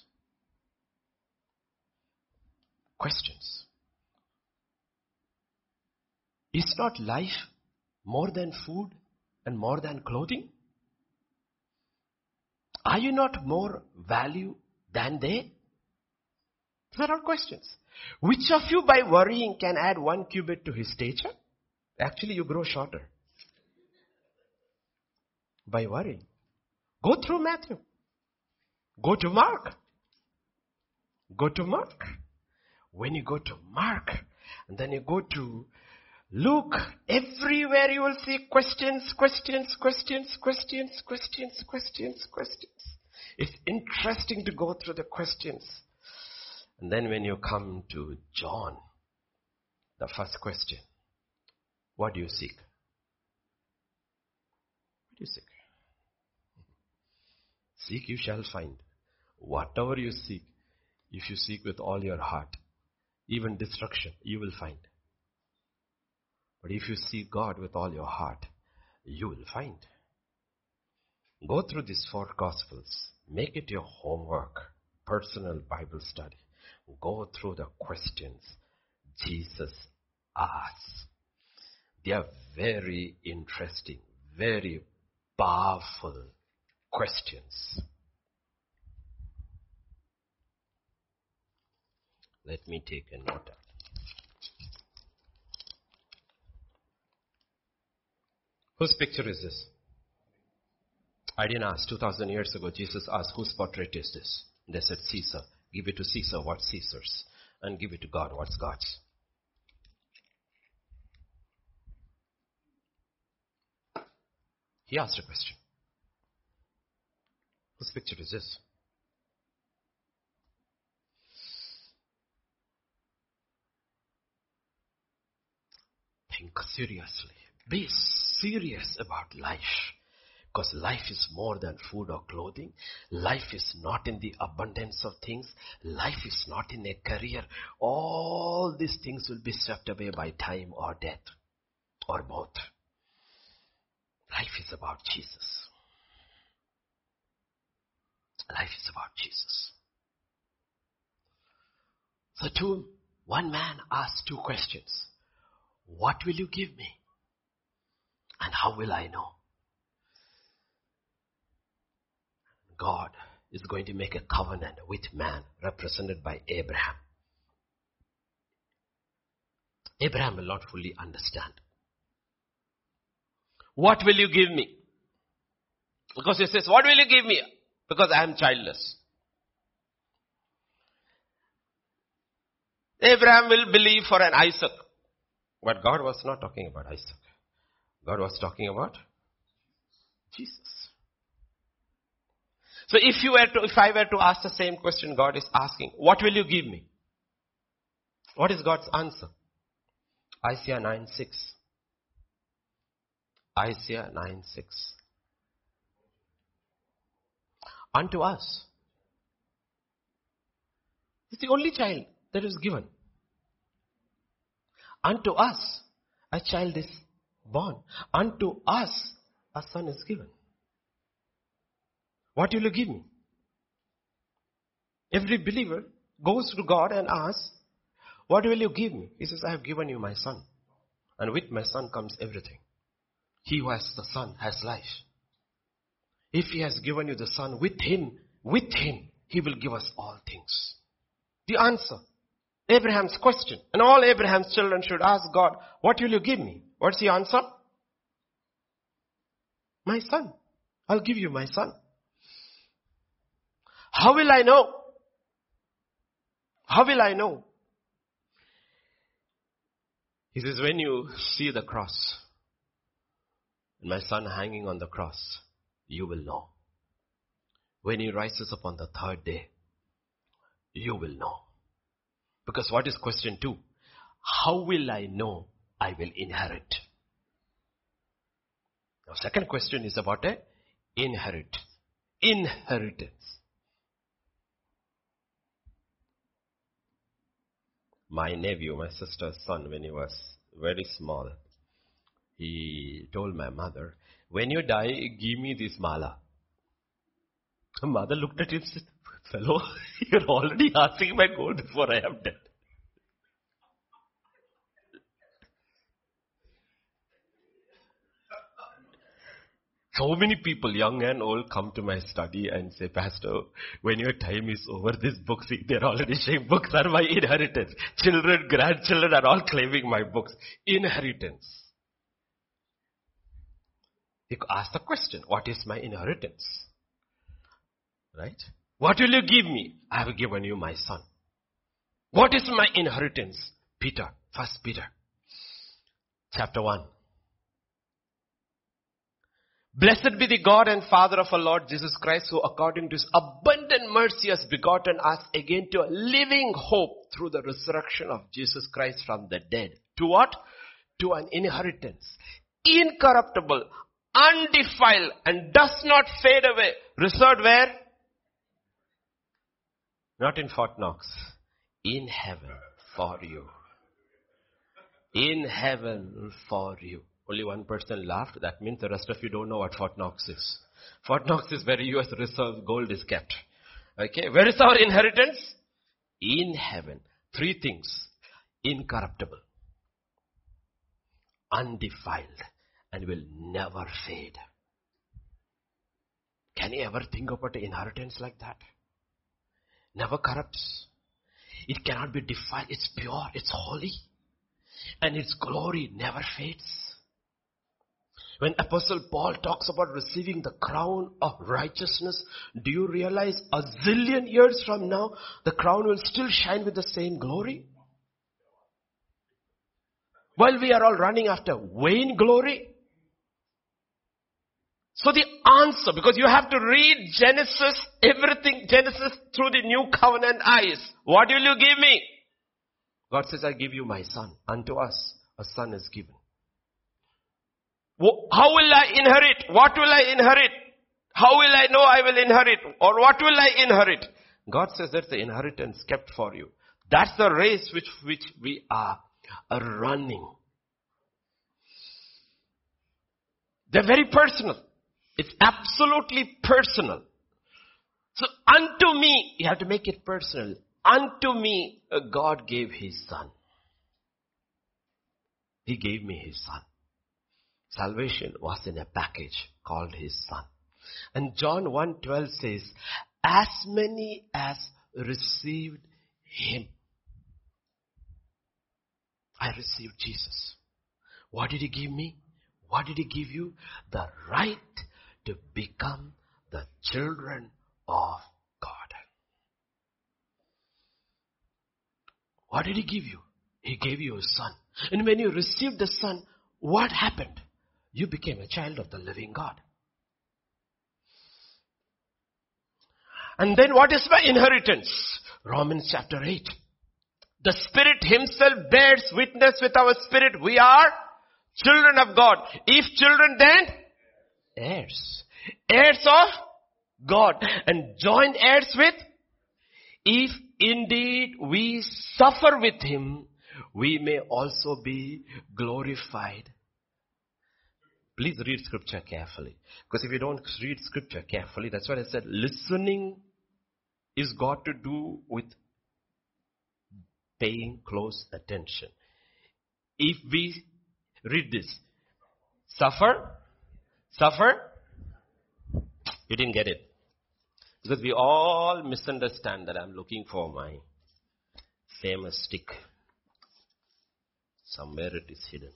Questions. Is not life more than food and more than clothing? Are you not more value than they? There are questions. Which of you by worrying can add one cubit to his stature? Actually, you grow shorter. By worrying. Go through Matthew. Go to Mark. Go to Mark. When you go to Mark, and then you go to Luke, everywhere you will see questions, questions, questions, questions, questions, questions, questions. It's interesting to go through the questions. And then when you come to John, the first question, what do you seek? What do you seek? Seek, you shall find. Whatever you seek, if you seek with all your heart, even destruction, you will find. But if you seek God with all your heart, you will find. Go through these four Gospels. Make it your homework, personal Bible study. Go through the questions Jesus asks. They are very interesting, very powerful questions. Let me take a note. Whose picture is this? I didn't ask. two thousand years ago, Jesus asked, whose portrait is this? They said, Caesar. Give it to Caesar what's Caesar's, and give it to God what's God's. He asked a question. Whose picture is this? Think seriously. Be serious about life. Because life is more than food or clothing. Life is not in the abundance of things. Life is not in a career. All these things will be swept away by time or death. Or both. Life is about Jesus. Life is about Jesus. So two, one man asked two questions. What will you give me? And how will I know? God is going to make a covenant with man, represented by Abraham. Abraham will not fully understand. What will you give me? Because he says, what will you give me? Because I am childless. Abraham will believe for an Isaac. But God was not talking about Isaac. God was talking about Jesus. So if you were to, if I were to ask the same question God is asking, what will you give me? What is God's answer? Isaiah nine six. Isaiah nine six. Unto us. It's the only child that is given. Unto us a child is born. Unto us a son is given. What will you give me? Every believer goes to God and asks, what will you give me? He says, I have given you my son. And with my son comes everything. He who has the son has life. If he has given you the son, with him, with him, he will give us all things. The answer. Abraham's question. And all Abraham's children should ask God, what will you give me? What's the answer? My son. I'll give you my son. How will I know? How will I know? He says, when you see the cross, and my son hanging on the cross, you will know. When he rises up on the third day, you will know. Because what is question two? How will I know I will inherit? Now, second question is about a inherit. Inheritance. My nephew, my sister's son, when he was very small, he told my mother, when you die, give me this mala. The mother looked at him and said, fellow, you're already asking my gold before I am dead. So many people, young and old, come to my study and say, Pastor, when your time is over, these books, they're already saying books are my inheritance. Children, grandchildren are all claiming my books. Inheritance. You ask the question, what is my inheritance? Right? What will you give me? I have given you my son. What is my inheritance? Peter, First Peter, chapter one. Blessed be the God and Father of our Lord Jesus Christ, who according to his abundant mercy has begotten us again to a living hope through the resurrection of Jesus Christ from the dead. To what? To an inheritance, incorruptible, undefiled, and does not fade away. Reserved where? Not in Fort Knox. In heaven for you. In heaven for you. Only one person laughed. That means the rest of you don't know what Fort Knox is. Fort Knox is where U S reserve gold is kept. Okay. Where is our inheritance? In heaven. Three things. Incorruptible, undefiled, and will never fade. Can you ever think about an inheritance like that? Never corrupts. It cannot be defiled. It's pure. It's holy. And its glory never fades. When Apostle Paul talks about receiving the crown of righteousness, do you realize a zillion years from now, the crown will still shine with the same glory? While we are all running after vain glory. So the answer, because you have to read Genesis, everything, Genesis through the new covenant eyes. What will you give me? God says, I give you my son. Unto us, a son is given. How will I inherit? What will I inherit? How will I know I will inherit? Or what will I inherit? God says that's the inheritance kept for you. That's the race which, which we are running. They're very personal. It's absolutely personal. So unto me, you have to make it personal. Unto me, God gave his son. He gave me his son. Salvation was in a package called his son. And John one twelve says, as many as received him. I received Jesus. What did he give me? What did he give you? The right to become the children of God. What did he give you? He gave you a son. And when you received the son, what happened? You became a child of the living God. And then what is my inheritance? Romans chapter eight. The Spirit himself bears witness with our spirit. We are children of God. If children, then heirs. Heirs of God. And joint heirs with. If indeed we suffer with him, we may also be glorified. Please read scripture carefully. Because if you don't read scripture carefully, that's what I said. Listening is got to do with paying close attention. If we read this, suffer, suffer, you didn't get it. Because we all misunderstand that I'm looking for my famous stick. Somewhere it is hidden.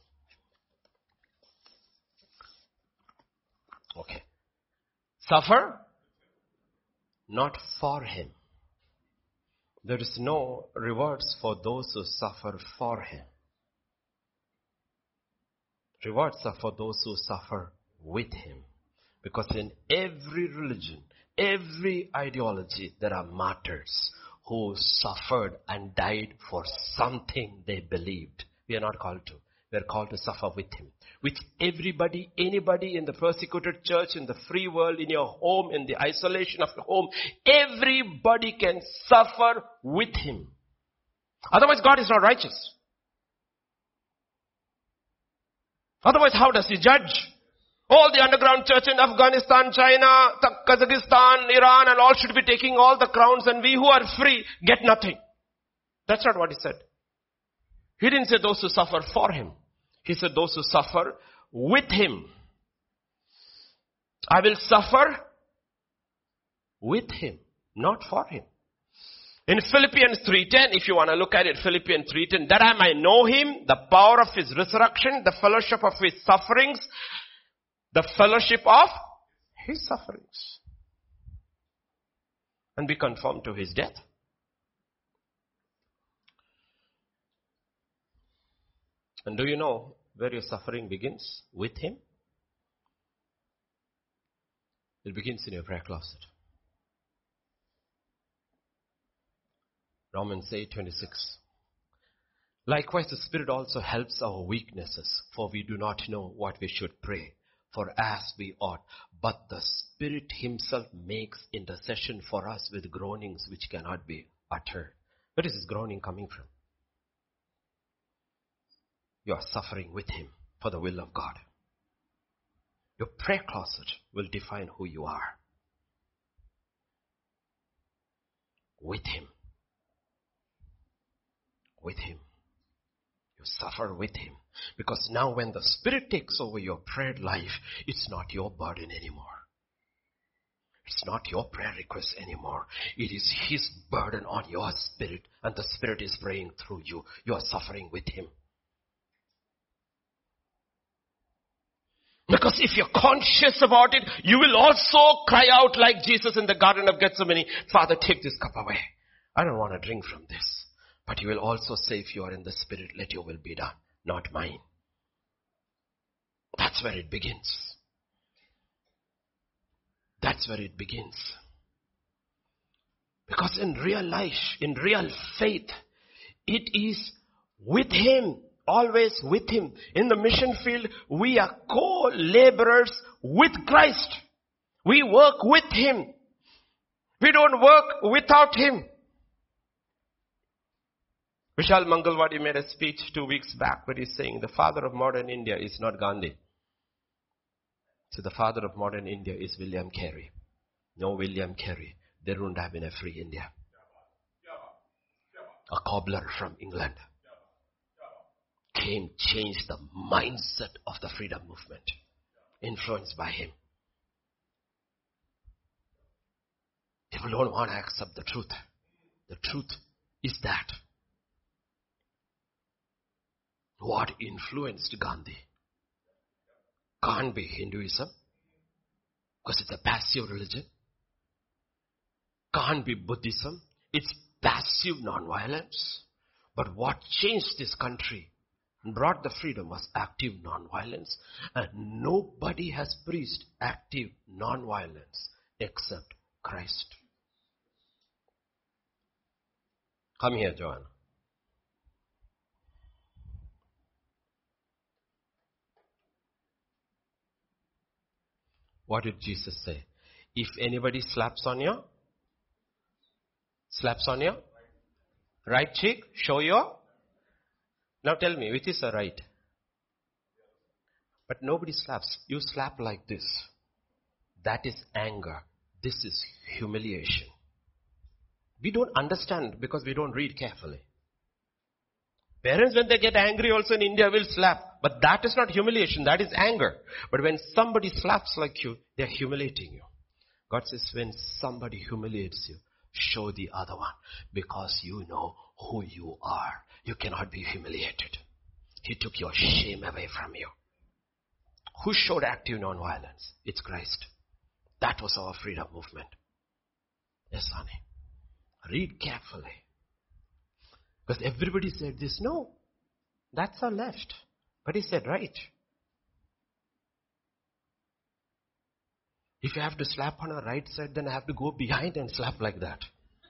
Okay. Suffer, not for him. There is no rewards for those who suffer for him. Rewards are for those who suffer with him. Because in every religion, every ideology, there are martyrs who suffered and died for something they believed. We are not called to. We are called to suffer with him. With everybody, anybody in the persecuted church, in the free world, in your home, in the isolation of your home, everybody can suffer with him. Otherwise, God is not righteous. Otherwise, how does he judge? All the underground church in Afghanistan, China, Kazakhstan, Iran, and all should be taking all the crowns, and we who are free get nothing. That's not what he said. He didn't say those who suffer for him. He said those who suffer with him. I will suffer with him, not for him. In Philippians three ten, if you want to look at it, Philippians three ten, that I might know him, the power of his resurrection, the fellowship of his sufferings, the fellowship of his sufferings, and be conformed to his death. And do you know where your suffering begins? With him. It begins in your prayer closet. Romans eight twenty-six. Likewise, the Spirit also helps our weaknesses, for we do not know what we should pray for as we ought. But the Spirit himself makes intercession for us with groanings which cannot be uttered. Where is this groaning coming from? You are suffering with him for the will of God. Your prayer closet will define who you are. With him. With him. You suffer with him. Because now when the Spirit takes over your prayer life, it's not your burden anymore. It's not your prayer request anymore. It is his burden on your spirit, and the Spirit is praying through you. You are suffering with him. Because if you're conscious about it, you will also cry out like Jesus in the Garden of Gethsemane, Father, take this cup away. I don't want to drink from this. But you will also say, if you are in the Spirit, let your will be done, not mine. That's where it begins. That's where it begins. Because in real life, in real faith, it is with him. Always with him. In the mission field, we are co-laborers with Christ. We work with him. We don't work without him. Vishal Mangalwadi made a speech two weeks back where he's saying the father of modern India is not Gandhi. So the father of modern India is William Carey. No William Carey, there wouldn't have been a free India. A cobbler from England came, changed the mindset of the freedom movement, influenced by him. People don't want to accept the truth. The truth is that what influenced Gandhi can't be Hinduism, because it's a passive religion. Can't be Buddhism, it's passive non-violence. But what changed this country and brought the freedom was active non-violence. And nobody has preached active non-violence except Christ. Come here, Joanna. What did Jesus say? If anybody slaps on you, slaps on your right cheek, show your. Now tell me, which is the right? But nobody slaps. You slap like this. That is anger. This is humiliation. We don't understand because we don't read carefully. Parents, when they get angry also in India, will slap. But that is not humiliation, that is anger. But when somebody slaps like you, they are humiliating you. God says, when somebody humiliates you, show the other one. Because you know who you are. You cannot be humiliated. He took your shame away from you. Who showed active non-violence? It's Christ. That was our freedom movement. Yes, honey. Read carefully. Because everybody said this. No, that's our left. But he said right. If you have to slap on our right side, then I have to go behind and slap like that.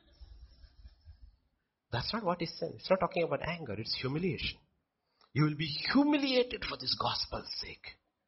That's not what he said. It's not talking about anger. It's humiliation. You will be humiliated for this gospel's sake.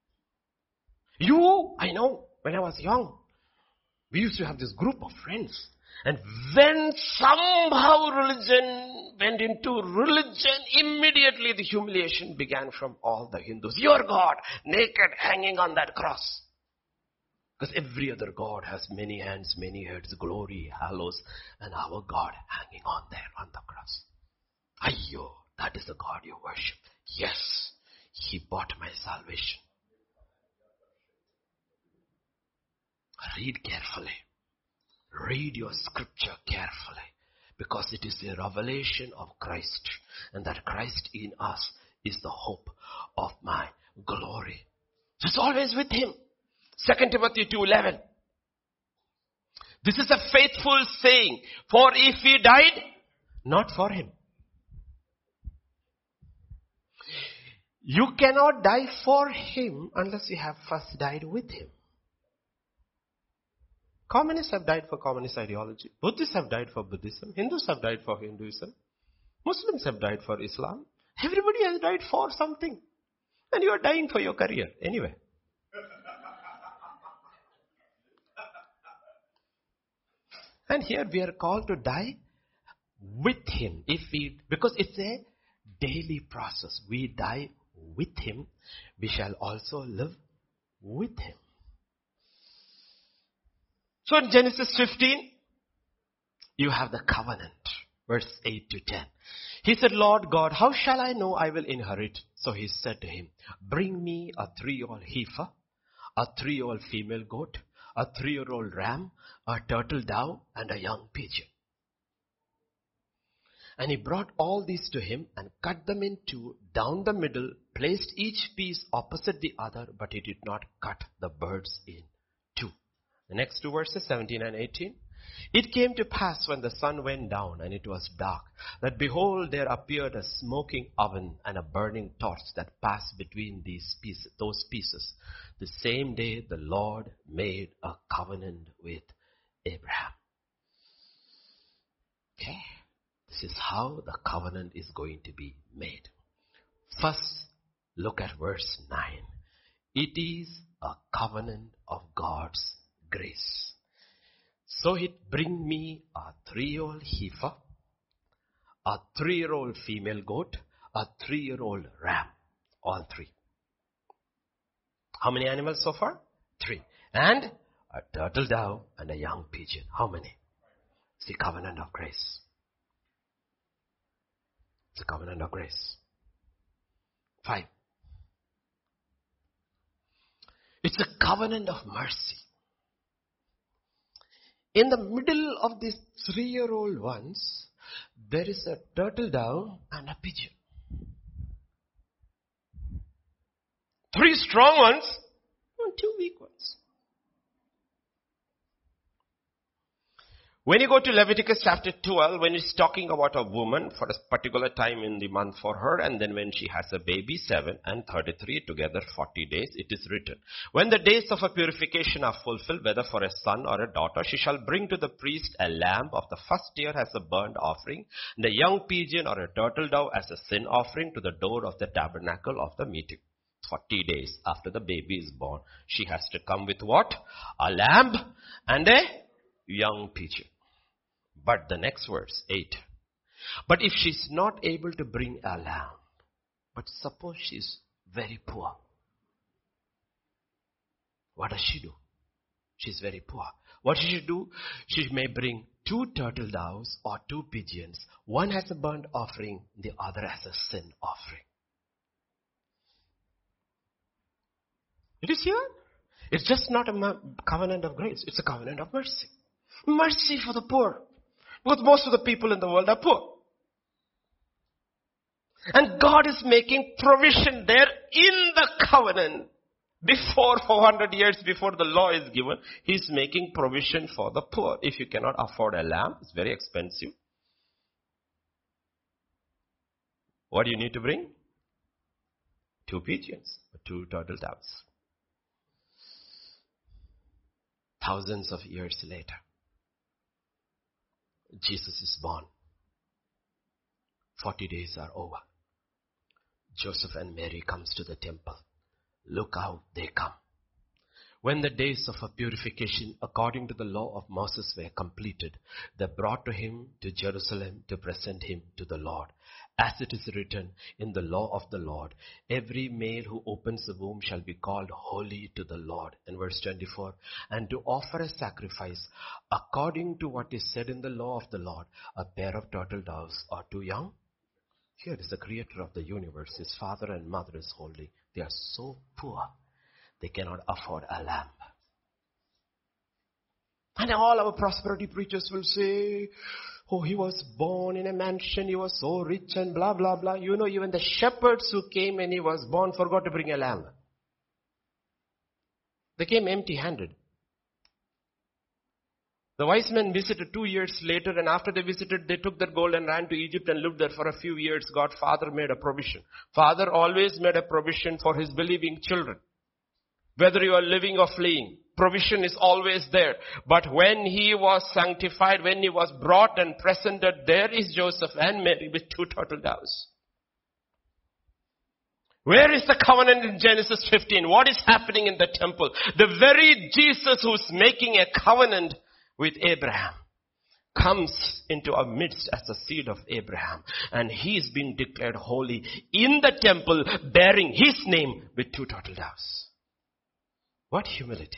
You, I know, when I was young, we used to have this group of friends. And when somehow religion went into religion, immediately the humiliation began from all the Hindus. Your God, naked, hanging on that cross. Because every other God has many hands, many heads, glory, hallows, and our God hanging on there on the cross. Ayyo, that is the God you worship. Yes, he bought my salvation. Read carefully. Read your scripture carefully. Because it is a revelation of Christ. And that Christ in us is the hope of my glory. It's always with Him. Second Timothy two eleven. This is a faithful saying. For if He died, not for Him. You cannot die for Him unless you have first died with Him. Communists have died for communist ideology. Buddhists have died for Buddhism. Hindus have died for Hinduism. Muslims have died for Islam. Everybody has died for something. And you are dying for your career anyway. And here we are called to die with Him. If we, because it's a daily process. We die with Him. We shall also live with Him. So in Genesis fifteen, you have the covenant. Verse eight to ten. He said, Lord God, how shall I know I will inherit? So he said to him, bring me a three-year-old heifer, a three-year-old female goat, a three-year-old ram, a turtle dove, and a young pigeon. And he brought all these to him and cut them in two, down the middle, placed each piece opposite the other, but he did not cut the birds in two. The next two verses, seventeen and eighteen. It came to pass when the sun went down and it was dark, that behold, there appeared a smoking oven and a burning torch that passed between these pieces, those pieces. The same day the Lord made a covenant with Abraham. Okay. This is how the covenant is going to be made. First, look at verse nine. It is a covenant of God's grace. So it bring me a three-year-old heifer, a three-year-old female goat, a three-year-old ram. All three. How many animals so far? Three. And a turtle dove and a young pigeon. How many? It's the covenant of grace. It's a covenant of grace. Five. It's a covenant of mercy. In the middle of these three-year-old ones, there is a turtle dove and a pigeon. Three strong ones and two weak ones. When you go to Leviticus chapter twelve, when it's talking about a woman for a particular time in the month for her, and then when she has a baby, seven and thirty-three, together forty days, it is written, when the days of her purification are fulfilled, whether for a son or a daughter, she shall bring to the priest a lamb of the first year as a burnt offering, and a young pigeon or a turtle dove as a sin offering to the door of the tabernacle of the meeting. forty days after the baby is born, she has to come with what? A lamb and a young pigeon. But the next verse, eight. But if she's not able to bring a lamb, but suppose she's very poor, what does she do? She's very poor. What should she do? She may bring two turtle doves or two pigeons. One as a burnt offering, the other as a sin offering. It is here. It's just not a covenant of grace. It's a covenant of mercy. Mercy for the poor. Because most of the people in the world are poor. And God is making provision there in the covenant. Before four hundred years before the law is given, He's making provision for the poor. If you cannot afford a lamb, it's very expensive. What do you need to bring? Two pigeons, two turtle doves. Thousands of years later, Jesus is born. Forty days are over. Joseph and Mary comes to the temple. Look how they come. When the days of her purification according to the law of Moses were completed, they brought to him to Jerusalem to present him to the Lord. As it is written in the law of the Lord, every male who opens the womb shall be called holy to the Lord. In verse twenty-four, and to offer a sacrifice according to what is said in the law of the Lord, a pair of turtle doves or two young. Here is the creator of the universe. His father and mother is holy. They are so poor, they cannot afford a lamb. And all our prosperity preachers will say, oh, he was born in a mansion, he was so rich and blah, blah, blah. You know, even the shepherds who came when he was born forgot to bring a lamb. They came empty-handed. The wise men visited two years later, and after they visited, they took their gold and ran to Egypt and lived there for a few years. God, Father made a provision. Father always made a provision for his believing children. Whether you are living or fleeing, provision is always there. But when he was sanctified, when he was brought and presented, there is Joseph and Mary with two turtle doves. Where is the covenant in Genesis fifteen? What is happening in the temple? The very Jesus who's making a covenant with Abraham comes into our midst as the seed of Abraham. And he is being declared holy in the temple, bearing his name with two turtle doves. What humility.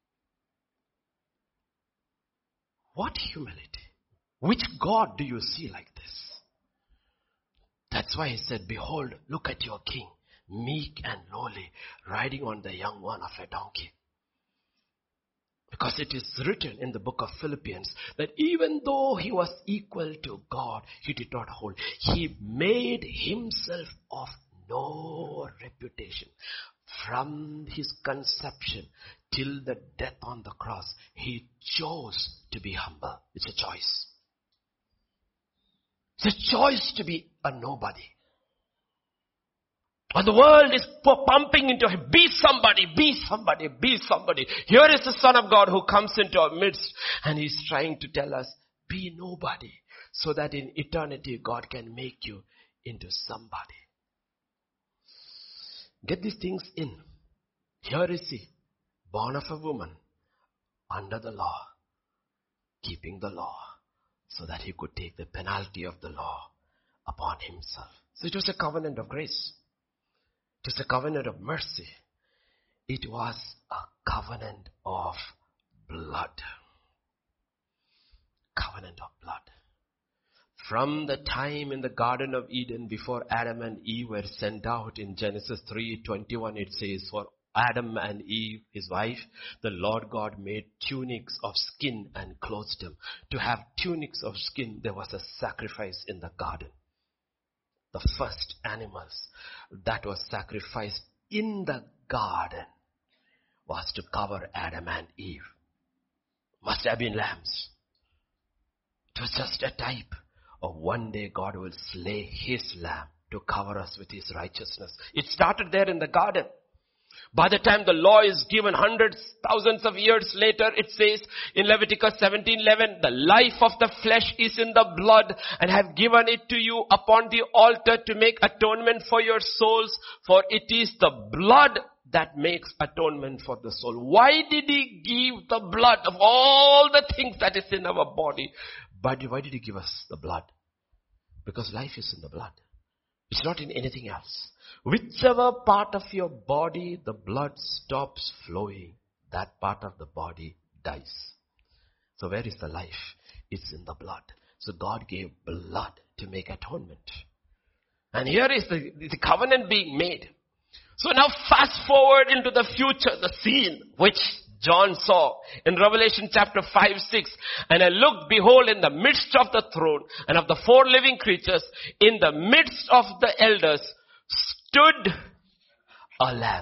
What humility. Which God do you see like this? That's why he said, behold, look at your king, meek and lowly, riding on the young one of a donkey. Because it is written in the book of Philippians that even though he was equal to God, he did not hold. He made himself of no reputation. From his conception till the death on the cross, he chose to be humble. It's a choice. It's a choice to be a nobody. And the world is pumping into him. Be somebody, be somebody, be somebody. Here is the Son of God who comes into our midst and he's trying to tell us, be nobody. So that in eternity God can make you into somebody. Get these things in. Here is he, born of a woman, under the law, keeping the law, so that he could take the penalty of the law upon himself. So it was a covenant of grace. It was a covenant of mercy. It was a covenant of blood. Covenant of blood. From the time in the Garden of Eden before Adam and Eve were sent out in Genesis three twenty-one, it says, for Adam and Eve, his wife, the Lord God made tunics of skin and clothed them. To have tunics of skin, there was a sacrifice in the garden. The first animals that was sacrificed in the garden was to cover Adam and Eve. Must have been lambs. It was just a type of one day God will slay his lamb to cover us with his righteousness. It started there in the garden. By the time the law is given hundreds, thousands of years later, it says in Leviticus seventeen eleven, the life of the flesh is in the blood, and I have given it to you upon the altar to make atonement for your souls, for it is the blood that makes atonement for the soul. Why did he give the blood of all the things that is in our body? But why did he give us the blood? Because life is in the blood. It's not in anything else. Whichever part of your body the blood stops flowing, that part of the body dies. So where is the life? It's in the blood. So God gave blood to make atonement. And here is the, the covenant being made. So now fast forward into the future, the scene which John saw in Revelation chapter five, six. And I looked, behold, in the midst of the throne and of the four living creatures, in the midst of the elders, stood a lamb,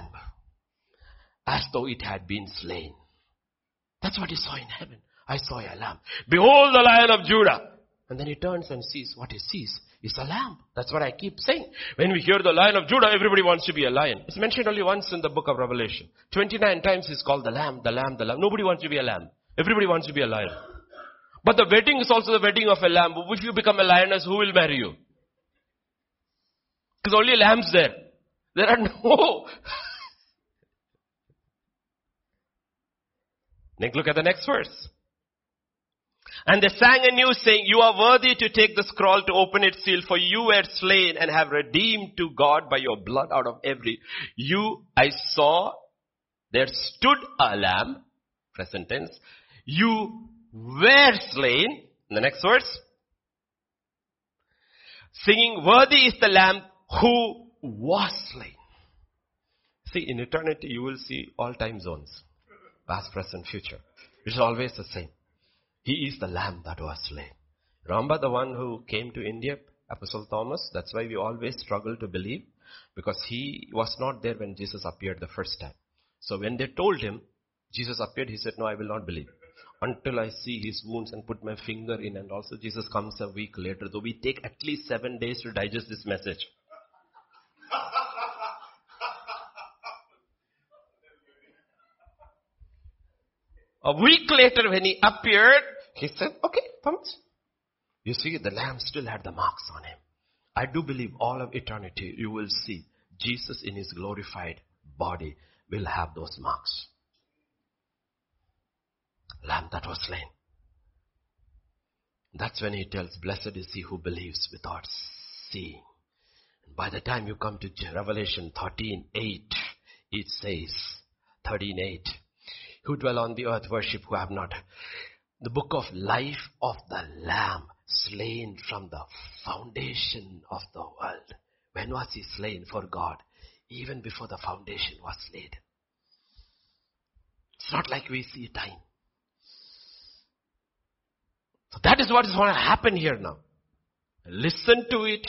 as though it had been slain. That's what he saw in heaven. I saw a lamb. Behold the Lion of Judah. And then he turns and sees, what he sees is a lamb. That's what I keep saying. When we hear the Lion of Judah, everybody wants to be a lion. It's mentioned only once in the book of Revelation. twenty-nine times it's called the lamb, the lamb, the lamb. Nobody wants to be a lamb. Everybody wants to be a lion. But the wedding is also the wedding of a lamb. If you become a lioness, who will marry you? Because only lambs there. There are no. Next, look at the next verse. And they sang anew, saying, you are worthy to take the scroll to open its seal, for you were slain and have redeemed to God by your blood out of every. You, I saw, there stood a lamb, present tense. You were slain. In the next verse. Singing, worthy is the lamb who was slain. See, in eternity you will see all time zones. Past, present, future. It's always the same. He is the lamb that was slain. Remember the one who came to India, Apostle Thomas? That's why we always struggle to believe, because he was not there when Jesus appeared the first time. So when they told him, Jesus appeared, he said, no, I will not believe until I see his wounds and put my finger in. And also Jesus comes a week later. Though we take at least seven days to digest this message. A week later when he appeared, he said, okay, Thomas. You see, the lamb still had the marks on him. I do believe all of eternity you will see Jesus in his glorified body will have those marks. Lamb that was slain. That's when he tells, blessed is he who believes without seeing. And by the time you come to Revelation thirteen eight, it says, thirteen eight, who dwell on the earth worship who have not. The book of life of the Lamb, slain from the foundation of the world. When was he slain for God? Even before the foundation was laid. It's not like we see time. So that is what is going to happen here now. Listen to it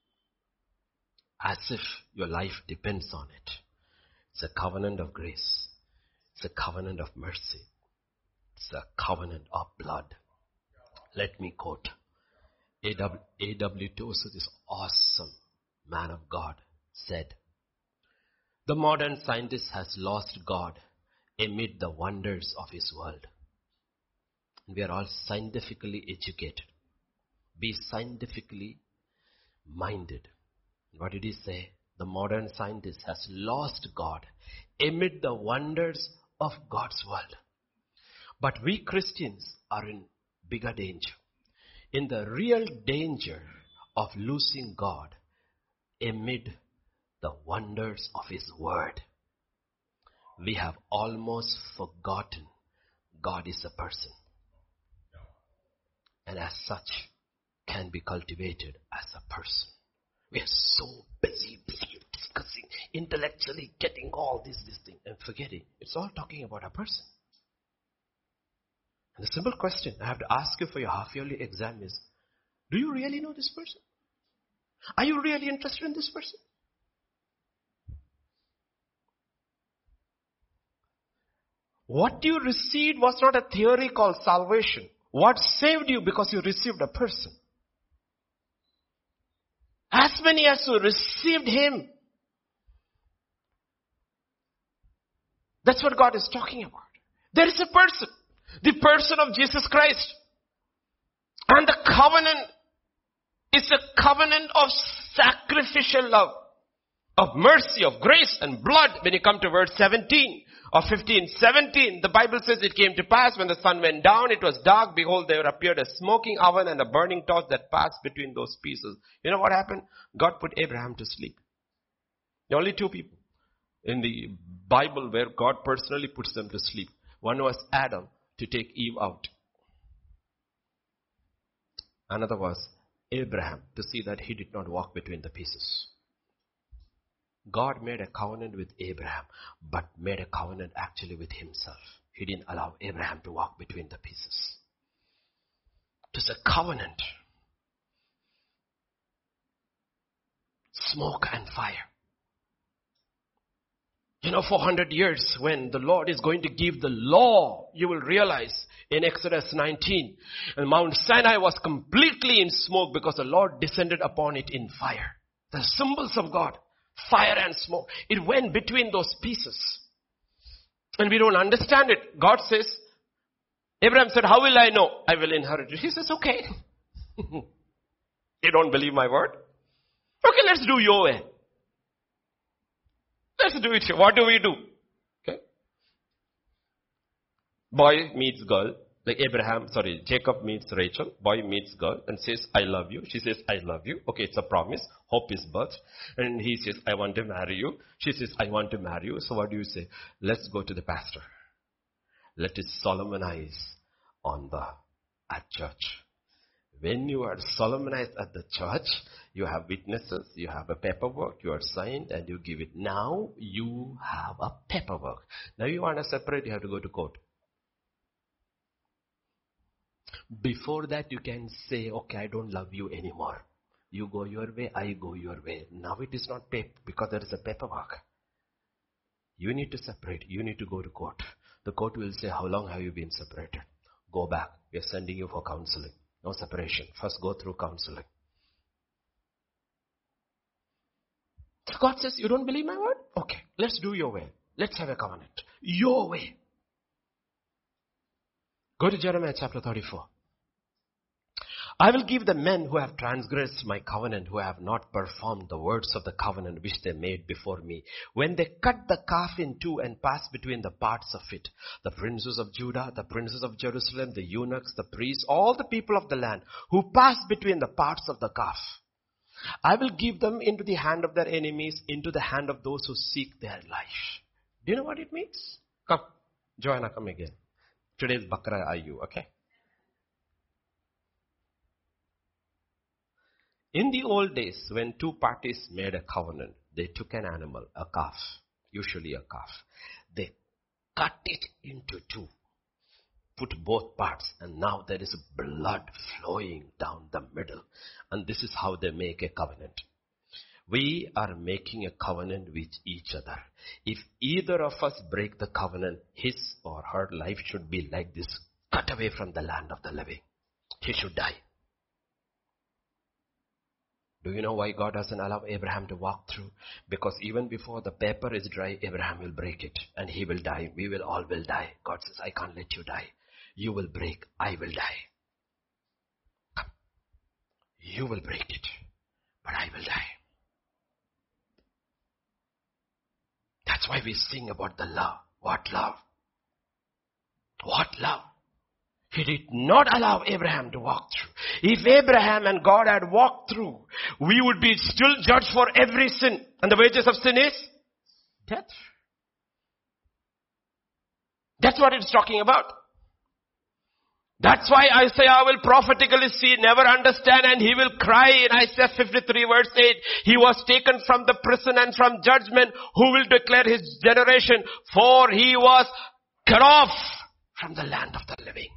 as if your life depends on it. It's a covenant of grace. It's a covenant of mercy. It's a covenant of blood. Let me quote. A W Tozer, this awesome man of God, said, the modern scientist has lost God amid the wonders of his world. We are all scientifically educated. Be scientifically minded. What did he say? The modern scientist has lost God amid the wonders of God's world. But we Christians are in bigger danger. In the real danger of losing God amid the wonders of his word. We have almost forgotten God is a person. And as such, can be cultivated as a person. We are so busy, busy discussing, intellectually getting all this, this thing, and forgetting. It's all talking about a person. And the simple question I have to ask you for your half-yearly exam is, do you really know this person? Are you really interested in this person? What you received was not a theory called salvation. What saved you because you received a person? As many as who received him. That's what God is talking about. There is a person. The person of Jesus Christ. And the covenant is a covenant of sacrificial love. Of mercy, of grace and blood. When you come to verse seventeen. Or fifteen, seventeen, the Bible says it came to pass when the sun went down, it was dark, behold, there appeared a smoking oven and a burning torch that passed between those pieces. You know what happened? God put Abraham to sleep. There are only two people in the Bible where God personally puts them to sleep. One was Adam to take Eve out. Another was Abraham to see that he did not walk between the pieces. God made a covenant with Abraham, but made a covenant actually with himself. He didn't allow Abraham to walk between the pieces. It is a covenant. Smoke and fire. You know, four hundred years when the Lord is going to give the law, you will realize in Exodus nineteen, and Mount Sinai was completely in smoke because the Lord descended upon it in fire. The symbols of God. Fire and smoke. It went between those pieces. And we don't understand it. God says, Abraham said, how will I know? I will inherit it. He says, okay. You don't believe my word? Okay, let's do your way. Let's do it here. What do we do? Okay. Boy meets girl. Like Abraham, sorry, Jacob meets Rachel. Boy meets girl and says, I love you. She says, I love you. Okay, it's a promise. Hope is birth. And he says, I want to marry you. She says, I want to marry you. So what do you say? Let's go to the pastor. Let it solemnize on the, at church. When you are solemnized at the church, you have witnesses, you have a paperwork, you are signed and you give it. Now you have a paperwork. Now you want to separate, you have to go to court. Before that you can say, okay, I don't love you anymore. You go your way, I go your way. Now it is not paper because there is a paperwork. You need to separate. You need to go to court. The court will say, how long have you been separated? Go back. We are sending you for counseling. No separation. First go through counseling. So God says, you don't believe my word? Okay, let's do your way. Let's have a covenant. Your way. Go to Jeremiah chapter thirty-four. I will give the men who have transgressed my covenant, who have not performed the words of the covenant which they made before me. When they cut the calf in two and passed between the parts of it, the princes of Judah, the princes of Jerusalem, the eunuchs, the priests, all the people of the land who passed between the parts of the calf, I will give them into the hand of their enemies, into the hand of those who seek their life. Do you know what it means? Come, Joanna, come again. Today's Bakra are you, okay? In the old days, when two parties made a covenant, they took an animal, a calf, usually a calf. They cut it into two, put both parts, and now there is blood flowing down the middle. And this is how they make a covenant. We are making a covenant with each other. If either of us break the covenant, his or her life should be like this, cut away from the land of the living. He should die. Do you know why God doesn't allow Abraham to walk through? Because even before the paper is dry, Abraham will break it and he will die. We will all will die. God says, I can't let you die. You will break, I will die. Come. You will break it, but I will die. That's why we sing about the love. What love? What love? He did not allow Abraham to walk through. If Abraham and God had walked through, we would be still judged for every sin. And the wages of sin is death. That's what it's talking about. That's why Isaiah will prophetically see, never understand, and he will cry in Isaiah fifty-three verse eight. He was taken from the prison and from judgment. Who will declare his generation? For he was cut off from the land of the living.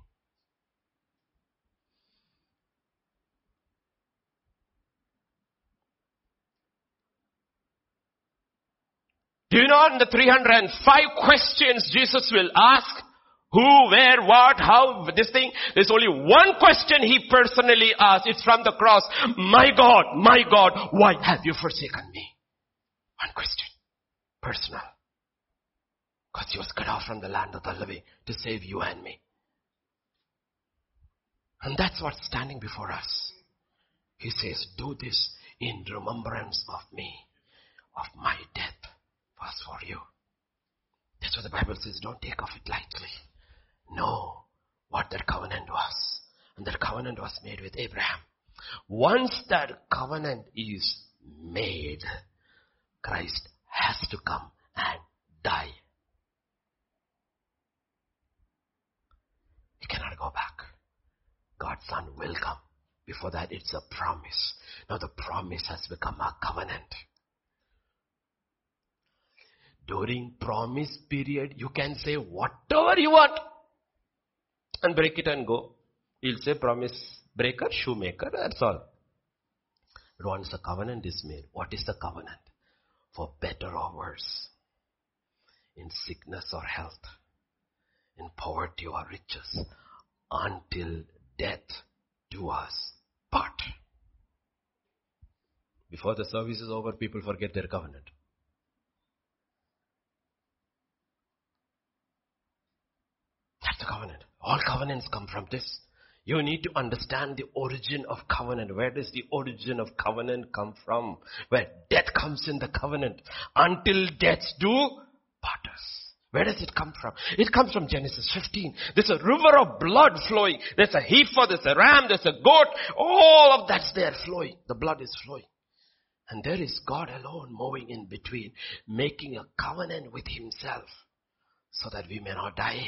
Do you know in the three hundred five questions Jesus will ask? Who, where, what, how, this thing. There's only one question he personally asks. It's from the cross. My God, my God, why have you forsaken me? One question. Personal. Because he was cut off from the land of the living to save you and me. And that's what's standing before us. He says, do this in remembrance of me, of my death was for you. That's what the Bible says. Don't take of it lightly. Know what that covenant was. And that covenant was made with Abraham. Once that covenant is made, Christ has to come and die. He cannot go back. God's Son will come. Before that, it's a promise. Now the promise has become a covenant. During promise period, you can say whatever you want and break it and go. He'll say promise breaker, shoemaker, that's all. But once the covenant is made, what is the covenant? For better or worse, in sickness or health, in poverty or riches, until death do us part. Before the service is over, people forget their covenant. That's the covenant. All covenants come from this. You need to understand the origin of covenant. Where does the origin of covenant come from? Where death comes in the covenant. Until death do part us. Where does it come from? It comes from Genesis fifteen. There's a river of blood flowing. There's a heifer, there's a ram, there's a goat. All of that's there flowing. The blood is flowing. And there is God alone moving in between, making a covenant with himself so that we may not die.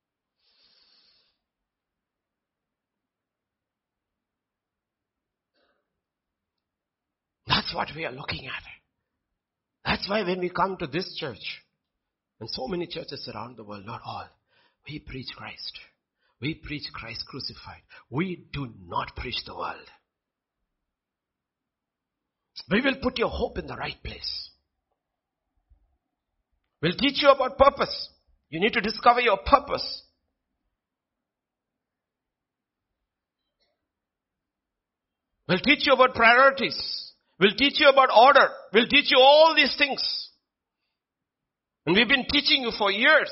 That's what we are looking at. That's why when we come to this church, and so many churches around the world, not all, we preach Christ. We preach Christ crucified. We do not preach the world. We will put your hope in the right place. We'll teach you about purpose. You need to discover your purpose. We'll teach you about priorities. We'll teach you about order. We'll teach you all these things. And we've been teaching you for years.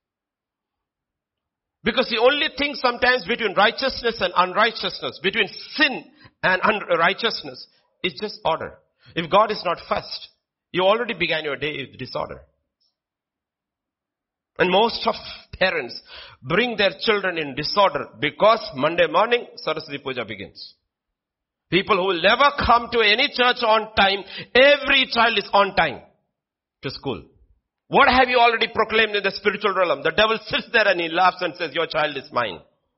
Because the only thing sometimes between righteousness and unrighteousness, between sin and unrighteousness, is just order. If God is not first, you already began your day with disorder. And most of parents bring their children in disorder because Monday morning, Saraswati Puja begins. People who will never come to any church on time, every child is on time to school. What have you already proclaimed in the spiritual realm? The devil sits there and he laughs and says, your child is mine.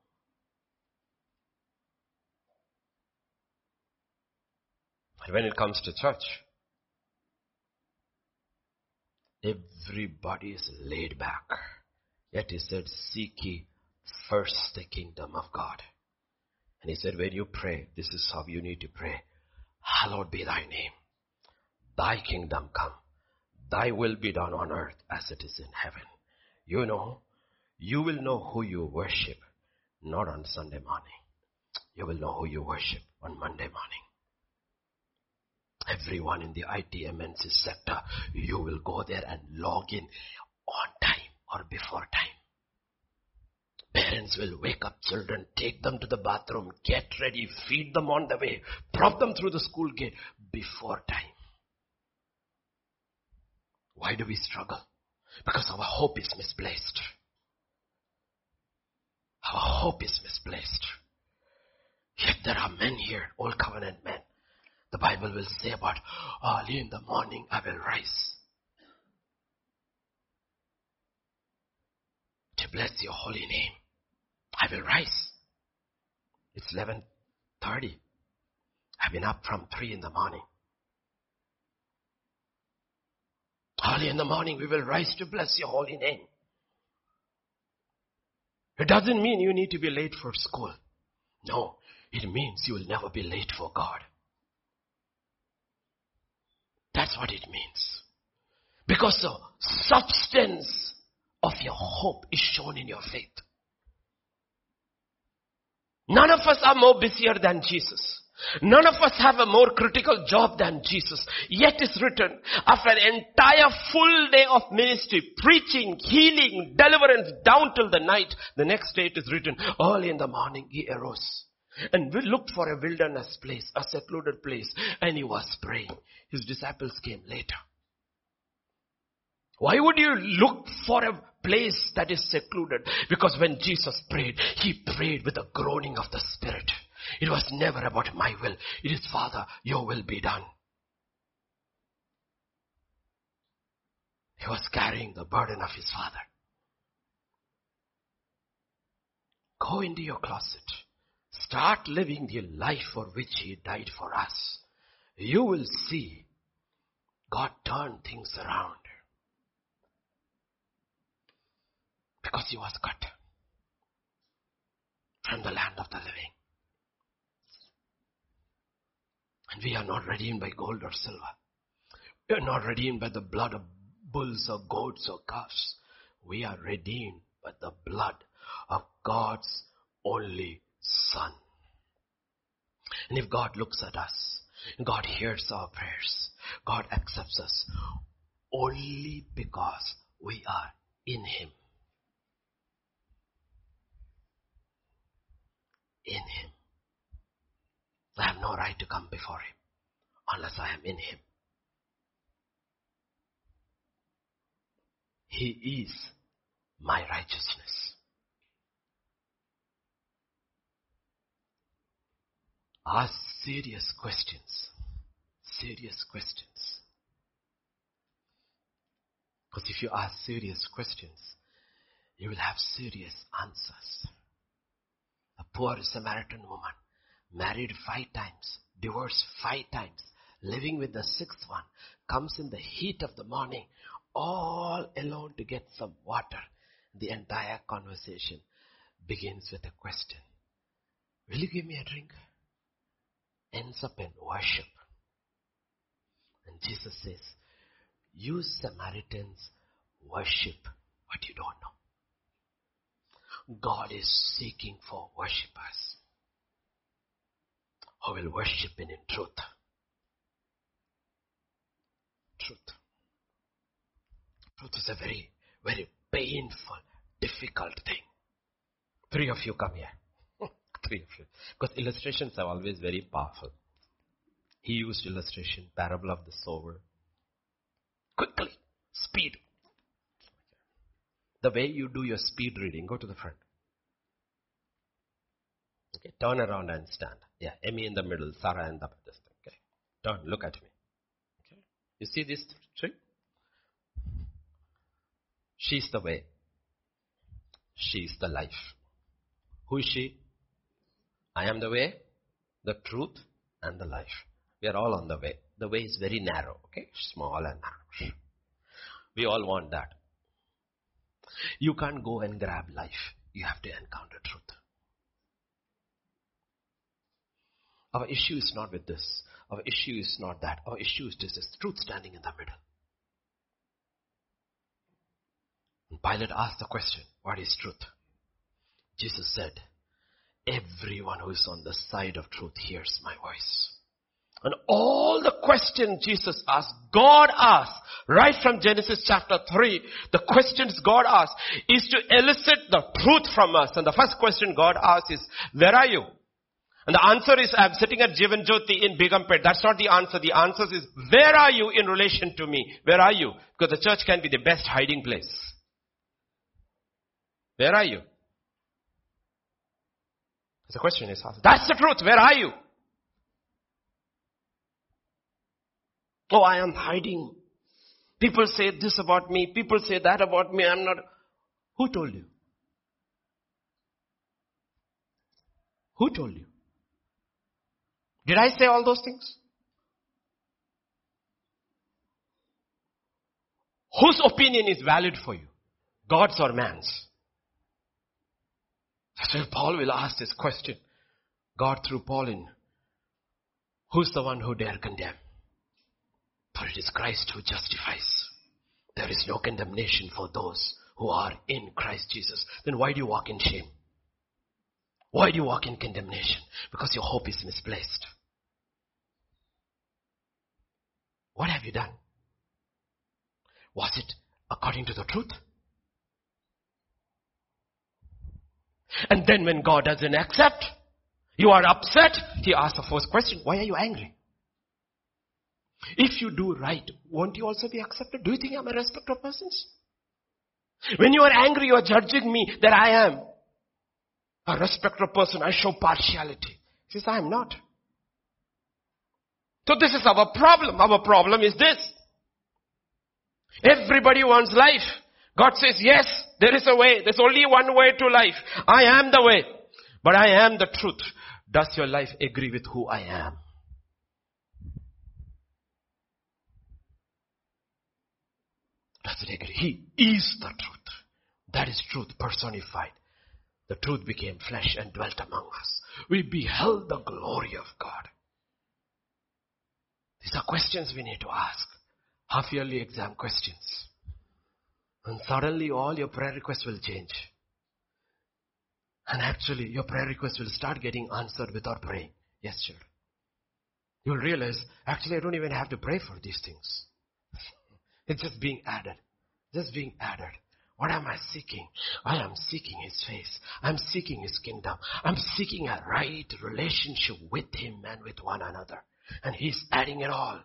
And when it comes to church, everybody is laid back. Yet he said, seek ye first the kingdom of God. And he said, when you pray, this is how you need to pray. Hallowed be thy name. Thy kingdom come. Thy will be done on earth as it is in heaven. You know, you will know who you worship, not on Sunday morning. You will know who you worship on Monday morning. Everyone in the I T M N C sector, you will go there and log in on time or before time. Parents will wake up children, take them to the bathroom, get ready, feed them on the way, prop them through the school gate before time. Why do we struggle? Because our hope is misplaced. Our hope is misplaced. Yet there are men here, old covenant men. The Bible will say about, early in the morning I will rise to bless your holy name. I will rise. It's eleven thirty. I've been up from three in the morning. Early in the morning we will rise to bless your holy name. It doesn't mean you need to be late for school. No, it means you will never be late for God. That's what it means. Because the substance of your hope is shown in your faith. None of us are more busier than Jesus. None of us have a more critical job than Jesus. Yet it's written, after an entire full day of ministry, preaching, healing, deliverance, down till the night, the next day it is written, early in the morning he arose. And we looked for a wilderness place, a secluded place, and he was praying. His disciples came later. Why would you look for a place that is secluded? Because when Jesus prayed, he prayed with a groaning of the Spirit. It was never about my will. It is, Father, your will be done. He was carrying the burden of his Father. Go into your closet. Start living the life for which he died for us. You will see God turn things around. Because he was cut from the land of the living. And we are not redeemed by gold or silver. We are not redeemed by the blood of bulls or goats or calves. We are redeemed by the blood of God's only Son. And if God looks at us, God hears our prayers, God accepts us only because we are in him. In him. I have no right to come before him unless I am in him. He is my righteousness. Ask serious questions. Serious questions. Because if you ask serious questions, you will have serious answers. A poor Samaritan woman, married five times, divorced five times, living with the sixth one, comes in the heat of the morning, all alone to get some water. The entire conversation. begins with a question. Will you give me a drink? Ends up in worship. And Jesus says, you Samaritans worship what you don't know. God is seeking for worshippers who will worship Him in truth. Truth. Truth is a very, very painful, difficult thing. Three of you come here. Three of you. Because illustrations are always very powerful. He used illustration, parable of the sower. Quickly, speed. The way you do your speed reading, go to the front. Okay, turn around and stand. Yeah, Emmy in the middle, Sarah in the this thing. Okay, turn, look at me. Okay, you see this tree? She's the way. She's the life. Who is she? I am the way, the truth, and the life. We are all on the way. The way is very narrow, okay? Small and narrow. We all want that. You can't go and grab life. You have to encounter truth. Our issue is not with this. Our issue is not that. Our issue is this, is truth standing in the middle. And Pilate asked the question, what is truth? Jesus said, everyone who is on the side of truth hears my voice. And all the questions Jesus asked, God asked, right from Genesis chapter three, the questions God asked is to elicit the truth from us. And the first question God asked is, where are you? And the answer is, I'm sitting at Jivan Jyoti in Begumpet. That's not the answer. The answer is, where are you in relation to me? Where are you? Because the church can be the best hiding place. Where are you? The question is asked. That's the truth. Where are you? Oh, I am hiding. People say this about me. People say that about me. I'm not. Who told you? Who told you? Did I say all those things? Whose opinion is valid for you? God's or man's? That's why Paul will ask this question. God through Paul in. Who's the one who dare condemn? For it is Christ who justifies. There is no condemnation for those who are in Christ Jesus. Then why do you walk in shame? Why do you walk in condemnation? Because your hope is misplaced. What have you done? Was it according to the truth? And then when God doesn't accept, you are upset. He asks the first question, why are you angry? If you do right, won't you also be accepted? Do you think I'm a respecter of persons? When you are angry, you are judging me that I am a respecter of person. I show partiality. He says, I am not. So this is our problem. Our problem is this. Everybody wants life. God says, yes, there is a way. There's only one way to life. I am the way. But I am the truth. Does your life agree with who I am? Does it agree? He is the truth. That is truth personified. The truth became flesh and dwelt among us. We beheld the glory of God. These are questions we need to ask. Half-yearly exam questions. And suddenly all your prayer requests will change. And actually your prayer requests will start getting answered without praying. Yes, sure. You'll realize, actually I don't even have to pray for these things. It's just being added. Just being added. What am I seeking? I am seeking His face. I'm seeking His kingdom. I'm seeking a right relationship with Him and with one another. And He's adding it all.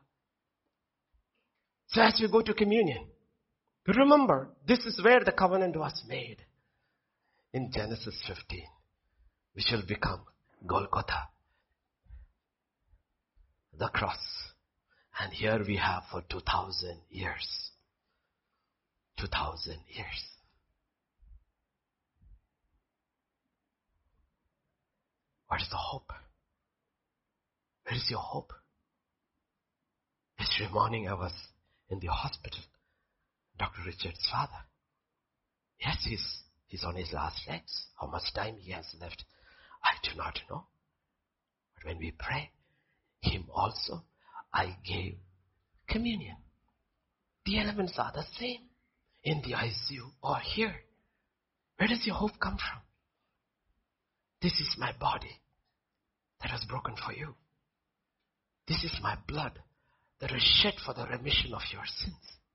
So as we go to communion, remember, this is where the covenant was made. In Genesis fifteen, which will become Golgotha, the cross. And here we have for two thousand years. two thousand years. What is the hope? Where is your hope? Yesterday morning I was in the hospital. Doctor Richard's father. Yes, he's He's on his last legs. How much time he has left, I do not know. But when we pray, him also I gave communion. The elements are the same in the I C U or here. Where does your hope come from? This is my body that was broken for you. This is my blood that was shed for the remission of your sins.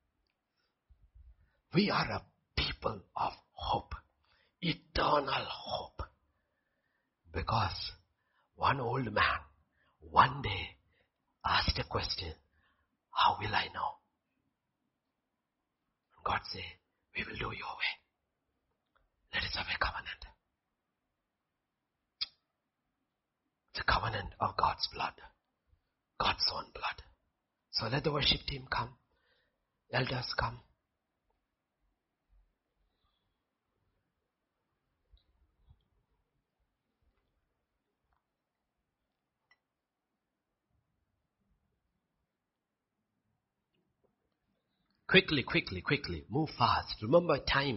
We are a people of hope, eternal hope. Because one old man one day asked a question, how will I know? And God said, we will do your way. Let us have a covenant. It's a covenant of God's blood. God's own blood. So let the worship team come. Elders come. Quickly, quickly, quickly. Move fast. Remember time.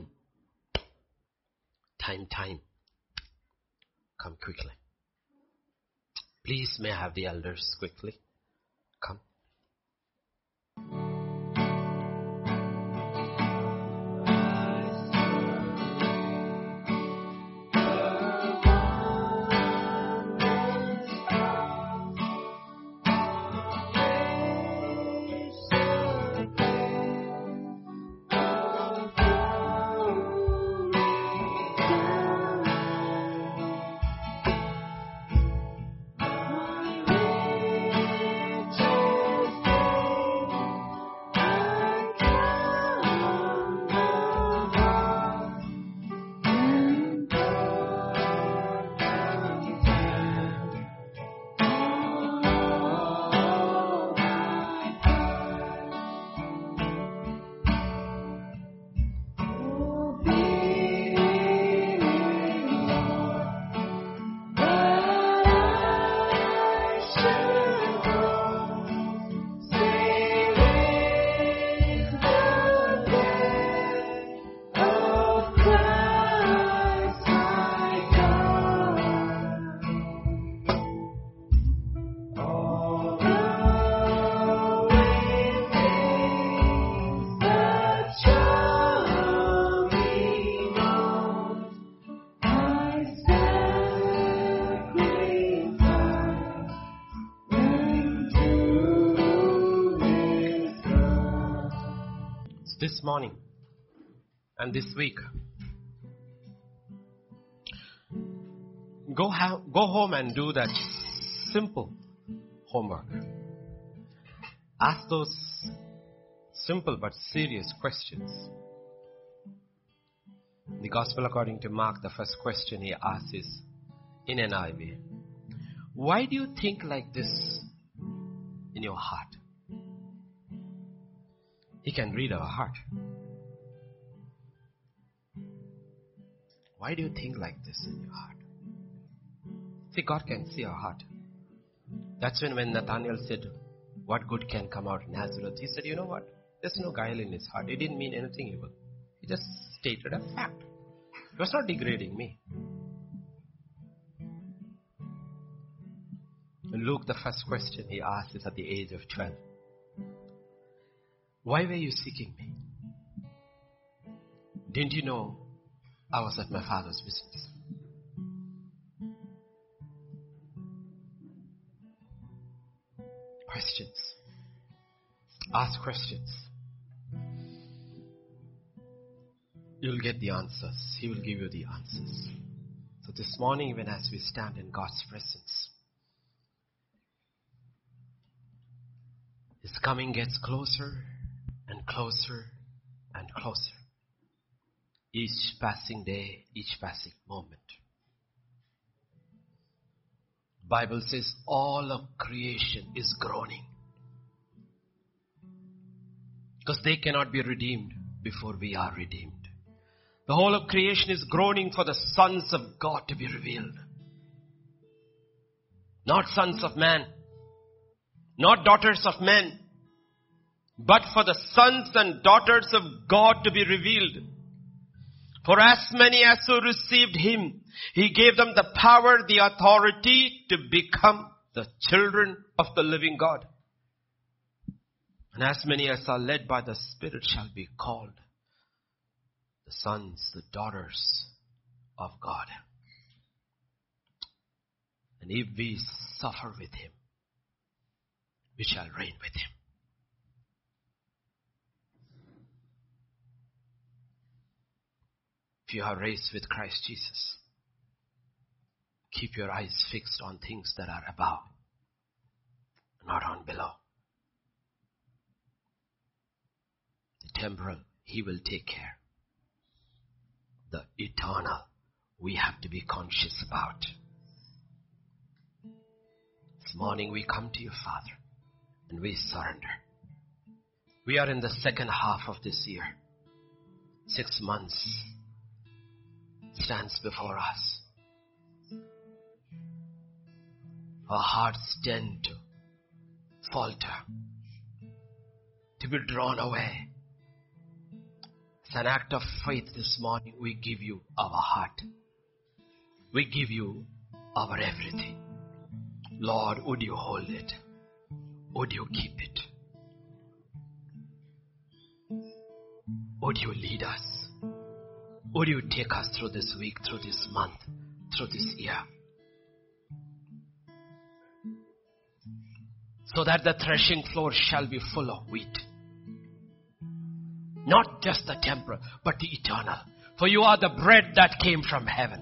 Time, time. Come quickly. Please may I have the elders quickly. Come. This morning and this week, go, ha- go home and do that simple homework. Ask those simple but serious questions. The Gospel according to Mark, the first question he asks is in N I V. Why do you think like this in your heart? He can read our heart. Why do you think like this in your heart? See, God can see our heart. That's when, when Nathanael said, what good can come out of Nazareth? He said, you know what? There's no guile in his heart. He didn't mean anything evil. He just stated a fact. He was not degrading me. In Luke, the first question he asked is at the age of twelve. Why were you seeking me? Didn't you know I was at my Father's business? Questions. Ask questions. You'll get the answers. He will give you the answers. So this morning, even as we stand in God's presence, His coming gets closer and closer and closer. Each passing day, each passing moment. Bible says all of creation is groaning. Because they cannot be redeemed before we are redeemed. The whole of creation is groaning for the sons of God to be revealed. Not sons of man. Not daughters of men. But for the sons and daughters of God to be revealed. For as many as who received him, he gave them the power, the authority to become the children of the living God. And as many as are led by the Spirit shall be called the sons, the daughters of God. And if we suffer with him, we shall reign with him. If you are raised with Christ Jesus, keep your eyes fixed on things that are above, not on below. The temporal, he will take care. The eternal, we have to be conscious about. This morning we come to you, Father, and we surrender. We are in the second half of this year. Six months stands before us. Our hearts tend to falter, to be drawn away. It's an act of faith this morning. We give you our heart. We give you our everything. Lord, would you hold it? Would you keep it? Would you lead us? Would you take us through this week, through this month, through this year? So that the threshing floor shall be full of wheat. Not just the temporal, but the eternal. For you are the bread that came from heaven.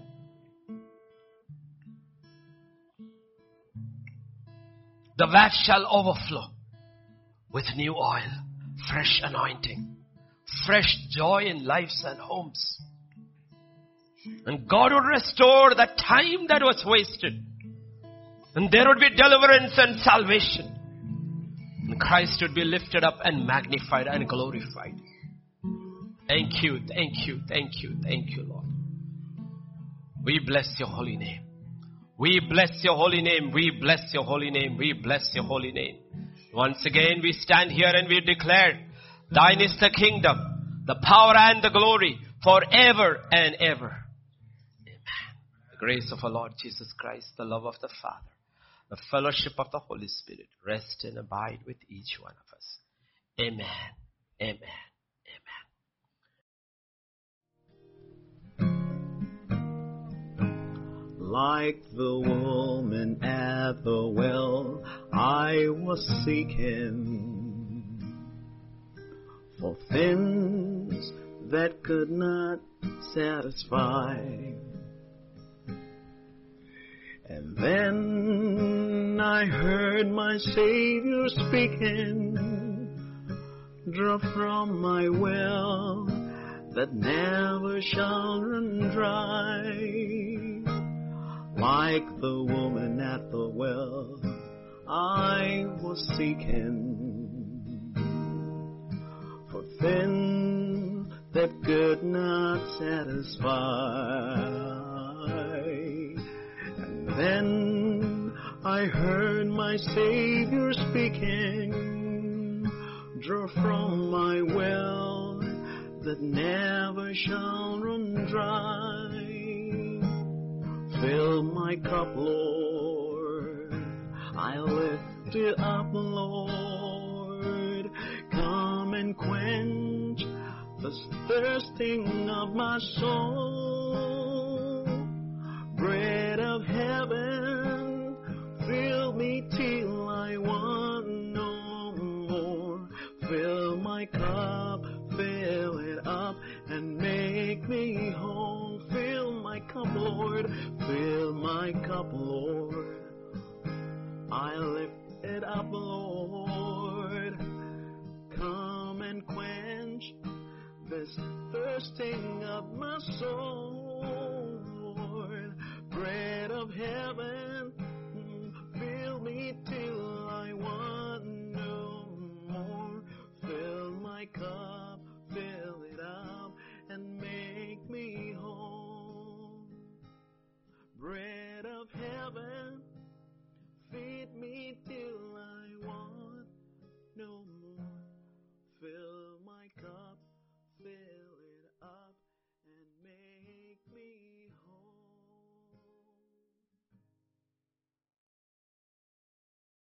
The vat shall overflow with new oil, fresh anointing, fresh joy in lives and homes. And God would restore the time that was wasted. And there would be deliverance and salvation. And Christ would be lifted up and magnified and glorified. Thank you, thank you, thank you, thank you, Lord. We bless your holy name. We bless your holy name. We bless your holy name. We bless your holy name. Once again we stand here and we declare, thine is the kingdom, the power and the glory forever and ever. Amen. The grace of our Lord Jesus Christ, the love of the Father, the fellowship of the Holy Spirit rest and abide with each one of us. Amen. Amen. Like the woman at the well, I was seeking for things that could not satisfy. And then I heard my Savior speaking, draw from my well that never shall run dry. Like the woman at the well, I was seeking for things that could not satisfy. And then I heard my Savior speaking, draw from my well that never shall run dry. Fill my cup, Lord, I lift it up, Lord. Come and quench the thirsting of my soul. Bread of heaven, fill me till I want no more. Fill my cup, fill it up, and make me whole. Fill my cup, Lord, fill my cup, Lord. I lift it up, Lord. Come and quench this thirsting of my soul, Lord. Bread of heaven, fill me till I want no more. Fill my cup, fill it up, and make me whole. Bread of heaven, feed me till I want no more. Fill my cup, fill